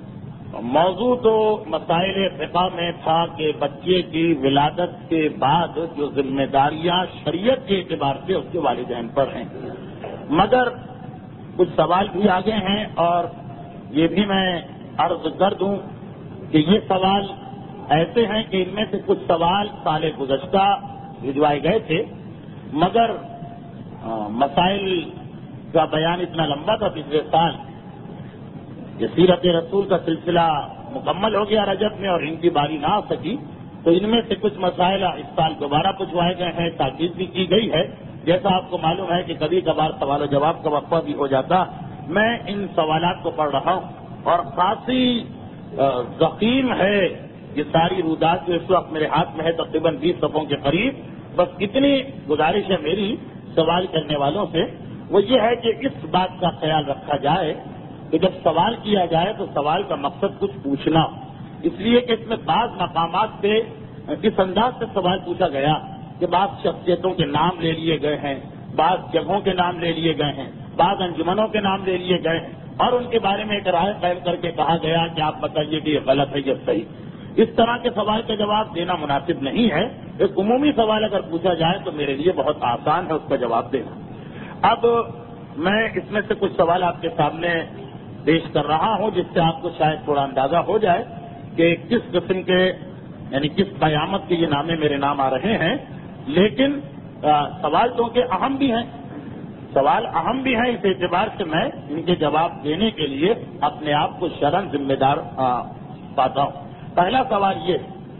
موضوع تو مسائل فقہ میں تھا کہ بچے کی ولادت کے بعد جو ذمہ داریاں شریعت کے اعتبار سے اس کے والدین پر ہیں، مگر کچھ سوال بھی آگے ہیں اور یہ بھی میں عرض کر دوں کہ یہ سوال ایسے ہیں کہ ان میں سے کچھ سوال سال گزشتہ بھجوائے گئے تھے، مگر مسائل کا بیان اتنا لمبا تھا پچھلے سال کہ سیرت رسول کا سلسلہ مکمل ہو گیا رجب میں اور ان کی باری نہ آ سکی، تو ان میں سے کچھ مسائل اس سال دوبارہ پوچھوائے گئے ہیں، تاکید بھی کی گئی ہے. جیسا آپ کو معلوم ہے کہ کبھی کبھار سوال و جواب کا وقفہ بھی ہو جاتا. میں ان سوالات کو پڑھ رہا ہوں اور خاصی ضخیم ہے یہ ساری رودات جو اس وقت میرے ہاتھ میں ہے، تقریباً 20 صفحوں کے قریب. بس اتنی گزارش ہے میری سوال کرنے والوں سے، وہ یہ ہے کہ اس بات کا خیال رکھا جائے کہ جب سوال کیا جائے تو سوال کا مقصد کچھ پوچھنا، اس لیے کہ اس میں بعض مقامات پہ اس انداز سے سوال پوچھا گیا کہ بعض شخصیتوں کے نام لے لیے گئے ہیں، بعض جگہوں کے نام لے لیے گئے ہیں، بعض انجمنوں کے نام لے لیے گئے ہیں اور ان کے بارے میں ایک رائے قائم کر کے کہا گیا کہ آپ بتائیے کہ یہ غلط ہے یہ صحیح۔ اس طرح کے سوال کا جواب دینا مناسب نہیں ہے۔ ایک عمومی سوال اگر پوچھا جائے تو میرے لیے بہت آسان ہے اس کا جواب دینا۔ اب میں اس میں سے کچھ سوال آپ کے سامنے پیش کر رہا ہوں جس سے آپ کو شاید تھوڑا اندازہ ہو جائے کہ کس قسم کے یعنی کس قیامت کے یہ نامے میرے نام آ رہے ہیں، لیکن سوال تو کہ اہم بھی ہیں، سوال اہم بھی ہیں، اس اعتبار سے میں ان کے جواب دینے کے لیے اپنے آپ کو شرعاً ذمہ دار پاتا ہوں۔ پہلا سوال یہ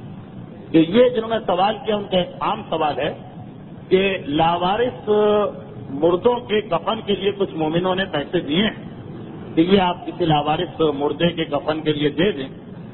کہ یہ جنہوں نے سوال کیا ان کا ایک عام سوال ہے کہ لاوارث مردوں کے کفن کے لیے کچھ مومنوں نے پیسے دیے ہیں کہ یہ آپ کسی لاوارث مردے کے کفن کے لیے دے دیں۔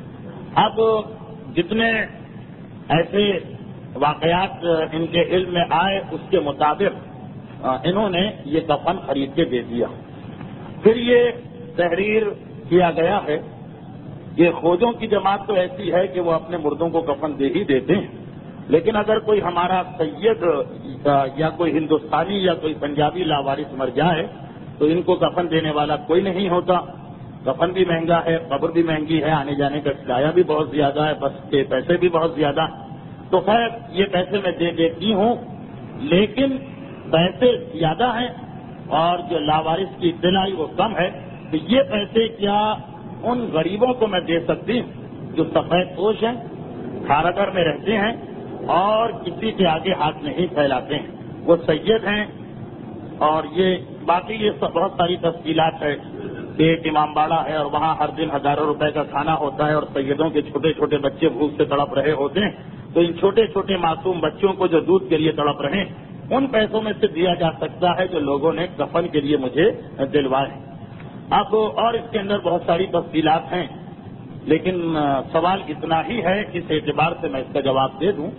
اب جتنے ایسے واقعات ان کے علم میں آئے اس کے مطابق انہوں نے یہ کفن خرید کے دے دیا۔ پھر یہ تحریر کیا گیا ہے کہ خوجوں کی جماعت تو ایسی ہے کہ وہ اپنے مردوں کو کفن دے ہی دیتے ہیں، لیکن اگر کوئی ہمارا سید یا کوئی ہندوستانی یا کوئی پنجابی لاوارث مر جائے تو ان کو کفن دینے والا کوئی نہیں ہوتا۔ کفن بھی مہنگا ہے، قبر بھی مہنگی ہے، آنے جانے کا کرایہ بھی بہت زیادہ ہے، بس کے پیسے بھی بہت زیادہ، تو خیر یہ پیسے میں دے دیتی ہوں، لیکن پیسے زیادہ ہیں اور جو لاوارث کی اطلاع وہ کم ہے، تو یہ پیسے کیا ان غریبوں کو میں دے سکتی ہوں جو سفید پوش ہیں، کھارگر میں رہتے ہیں اور کسی کے آگے ہاتھ نہیں پھیلاتے ہیں، وہ سید ہیں، اور یہ باقی یہ بہت ساری تفصیلات ہے کہ ایک امام باڑہ ہے اور وہاں ہر دن ہزاروں روپے کا کھانا ہوتا ہے اور سیدوں کے چھوٹے چھوٹے بچے بھوک سے تڑپ رہے ہوتے ہیں، تو ان چھوٹے چھوٹے معصوم بچوں کو جو دودھ کے لیے تڑپ رہے ہیں ان پیسوں میں سے دیا جا سکتا ہے جو لوگوں نے کفن کے لیے مجھے دلوائے۔ اب اور اس کے اندر بہت ساری تفصیلات ہیں، لیکن سوال اتنا ہی ہے اس اعتبار سے میں اس کا جواب دے دوں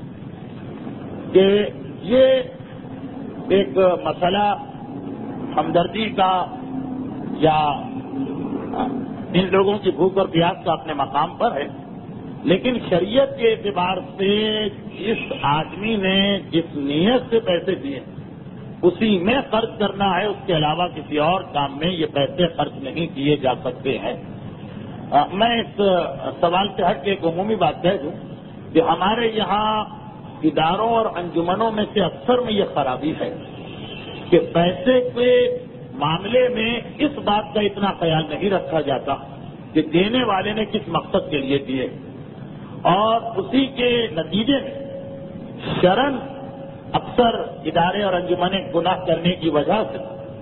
کہ یہ ایک مسئلہ ہمدردی کا یا ان لوگوں کی بھوک اور پیاس کا اپنے مقام پر ہے، لیکن شریعت کے اعتبار سے جس آدمی نے جس نیت سے پیسے دیے اسی میں خرچ کرنا ہے، اس کے علاوہ کسی اور کام میں یہ پیسے خرچ نہیں کیے جا سکتے ہیں۔ میں اس سوال سے ہٹ کے ایک عمومی بات کہہ دوں کہ ہمارے یہاں اداروں اور انجمنوں میں سے اکثر میں یہ خرابی ہے کہ پیسے کے معاملے میں اس بات کا اتنا خیال نہیں رکھا جاتا کہ دینے والے نے کس مقصد کے لیے دیے، اور اسی کے نتیجے میں شرعاً اکثر ادارے اور انجمنیں گناہ کرنے کی وجہ سے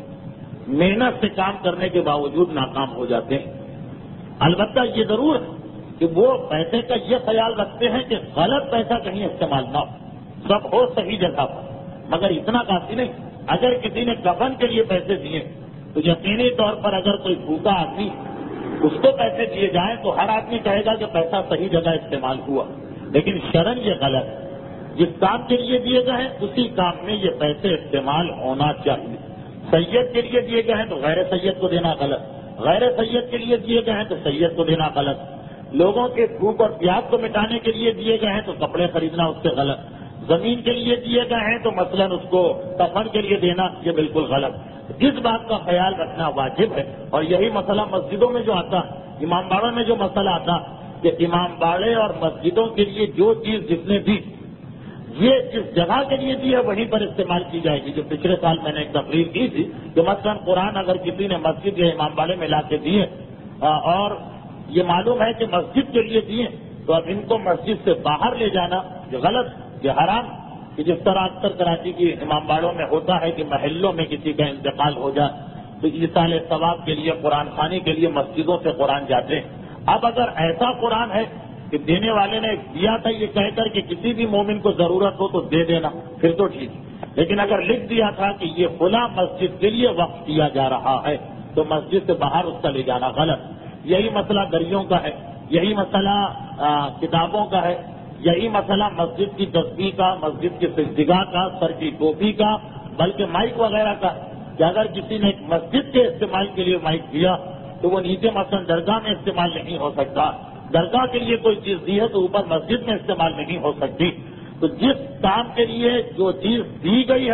محنت سے کام کرنے کے باوجود ناکام ہو جاتے ہیں۔ البتہ یہ ضرور ہے کہ وہ پیسے کا یہ خیال رکھتے ہیں کہ غلط پیسہ کہیں استعمال نہ ہو، سب ہو صحیح جگہ پر، مگر اتنا کافی نہیں۔ اگر کسی نے کفن کے لیے پیسے دیے تو یقینی طور پر اگر کوئی بھوکا آدمی اس کو پیسے دیے جائیں تو ہر آدمی کہے گا کہ پیسہ صحیح جگہ استعمال ہوا، لیکن شرعاً یہ غلط ہے۔ جس کام کے لیے دیے گئے ہیں اسی کام میں یہ پیسے استعمال ہونا چاہیے۔ سید کے لیے دیے گئے ہیں تو غیر سید کو دینا غلط، غیر سید کے لیے دیے گئے ہیں تو سید کو دینا غلط، لوگوں کے بھوک اور پیاس کو مٹانے کے لیے دیے گئے ہیں تو کپڑے خریدنا اس سے غلط، زمین کے لیے دیے گئے ہیں تو مثلاً اس کو کفن کے لیے دینا یہ بالکل غلط۔ اس بات کا خیال رکھنا واجب ہے، اور یہی مسئلہ مسجدوں میں جو آتا ہے، امام باڑوں میں جو مسئلہ آتا کہ امام باڑے اور مسجدوں کے لیے جو چیز جس نے دی یہ جس جگہ کے لیے دی ہے وہیں پر استعمال کی جائے گی۔ جو پچھلے سال میں نے ایک تقریر کی تھی کہ مثلاً قرآن اگر کسی نے مسجد یا امام باڑے میں لا کے دیے اور یہ معلوم ہے کہ مسجد کے لیے دیے تو اب ان کو مسجد سے باہر لے جانا یہ غلط، یہ حرام، کہ جس طرح اکثر کراچی کی امام باڑوں میں ہوتا ہے کہ محلوں میں کسی کا انتقال ہو جائے تو ایصال ثواب کے لیے قرآن خوانی کے لیے مسجدوں سے قرآن جاتے ہیں۔ اب اگر ایسا قرآن ہے کہ دینے والے نے دیا تھا یہ کہہ کر کہ کسی بھی مومن کو ضرورت ہو تو دے دینا پھر تو ٹھیک، لیکن اگر لکھ دیا تھا کہ یہ فلاں مسجد کے لیے وقف کیا جا رہا ہے تو مسجد سے باہر اس کا لے جانا غلط۔ یہی مسئلہ گڑیوں کا ہے، یہی مسئلہ کتابوں کا ہے، یہی مسئلہ مسجد کی تسبیح کا، مسجد کی سجدگاہ کا، سر کی ٹوپی کا، بلکہ مائک وغیرہ کا، کہ اگر کسی نے مسجد کے استعمال کے لیے مائک دیا تو وہ نیچے مثلا درگاہ میں استعمال نہیں ہو سکتا، درگاہ کے لیے کوئی چیز دی ہے تو اوپر مسجد میں استعمال نہیں ہو سکتی۔ تو جس کام کے لیے جو چیز دی گئی ہے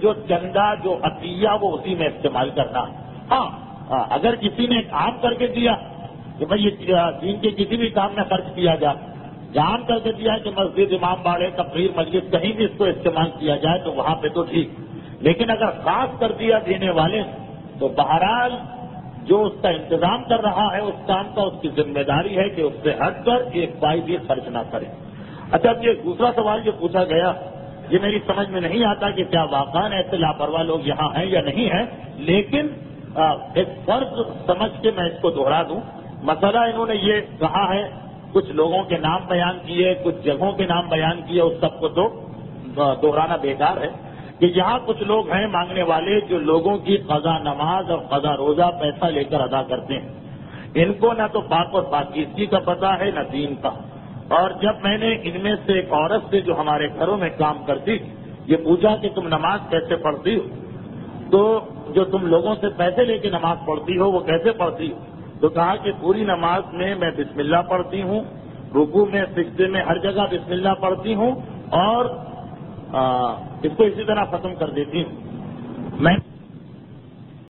جو چندہ جو عطیہ وہ اسی میں استعمال کرنا. ہاں اگر کسی نے عام کر کے دیا کہ بھائی یہ دین کے کسی بھی کام میں خرچ کیا جائے، جان کر کے دیا کہ مسجد، امام باڑے، تقریر، مجلس کہیں بھی اس کو استعمال کیا جائے تو وہاں پہ تو ٹھیک. لیکن اگر خاص کر دیا دینے والے تو بہرحال جو اس کا انتظام کر رہا ہے اس کام کا اس کی ذمہ داری ہے کہ اس سے ہٹ کر ایک پائی بھی خرچ نہ کرے. اچھا یہ دوسرا سوال جو پوچھا گیا یہ میری سمجھ میں نہیں آتا کہ کیا واقعا ایسے لاپرواہ لوگ یہاں ہیں یا نہیں ہیں، لیکن ایک فرض سمجھ کے میں اس کو دوہرا دوں. مسئلہ انہوں نے یہ کہا ہے، کچھ لوگوں کے نام بیان کیے، کچھ جگہوں کے نام بیان کیے، اس سب کو تو دوہرانا بیکار ہے کہ یہاں کچھ لوگ ہیں مانگنے والے جو لوگوں کی قضا نماز اور قضا روزہ پیسہ لے کر ادا کرتے ہیں. ان کو نہ تو پاک اور پاکیزگی کا پتہ ہے نہ دین کا. اور جب میں نے ان میں سے ایک عورت سے جو ہمارے گھروں میں کام کرتی یہ پوچھا کہ تم نماز کیسے پڑھتی ہو، تو جو تم لوگوں سے پیسے لے کے نماز پڑھتی ہو وہ کیسے پڑھتی ہو؟ تو کہا کہ پوری نماز میں بسم اللہ پڑھتی ہوں، رکوع میں سجدے میں ہر جگہ بسم اللہ پڑھتی ہوں اور اس کو اسی طرح ختم کر دیتی ہوں. میں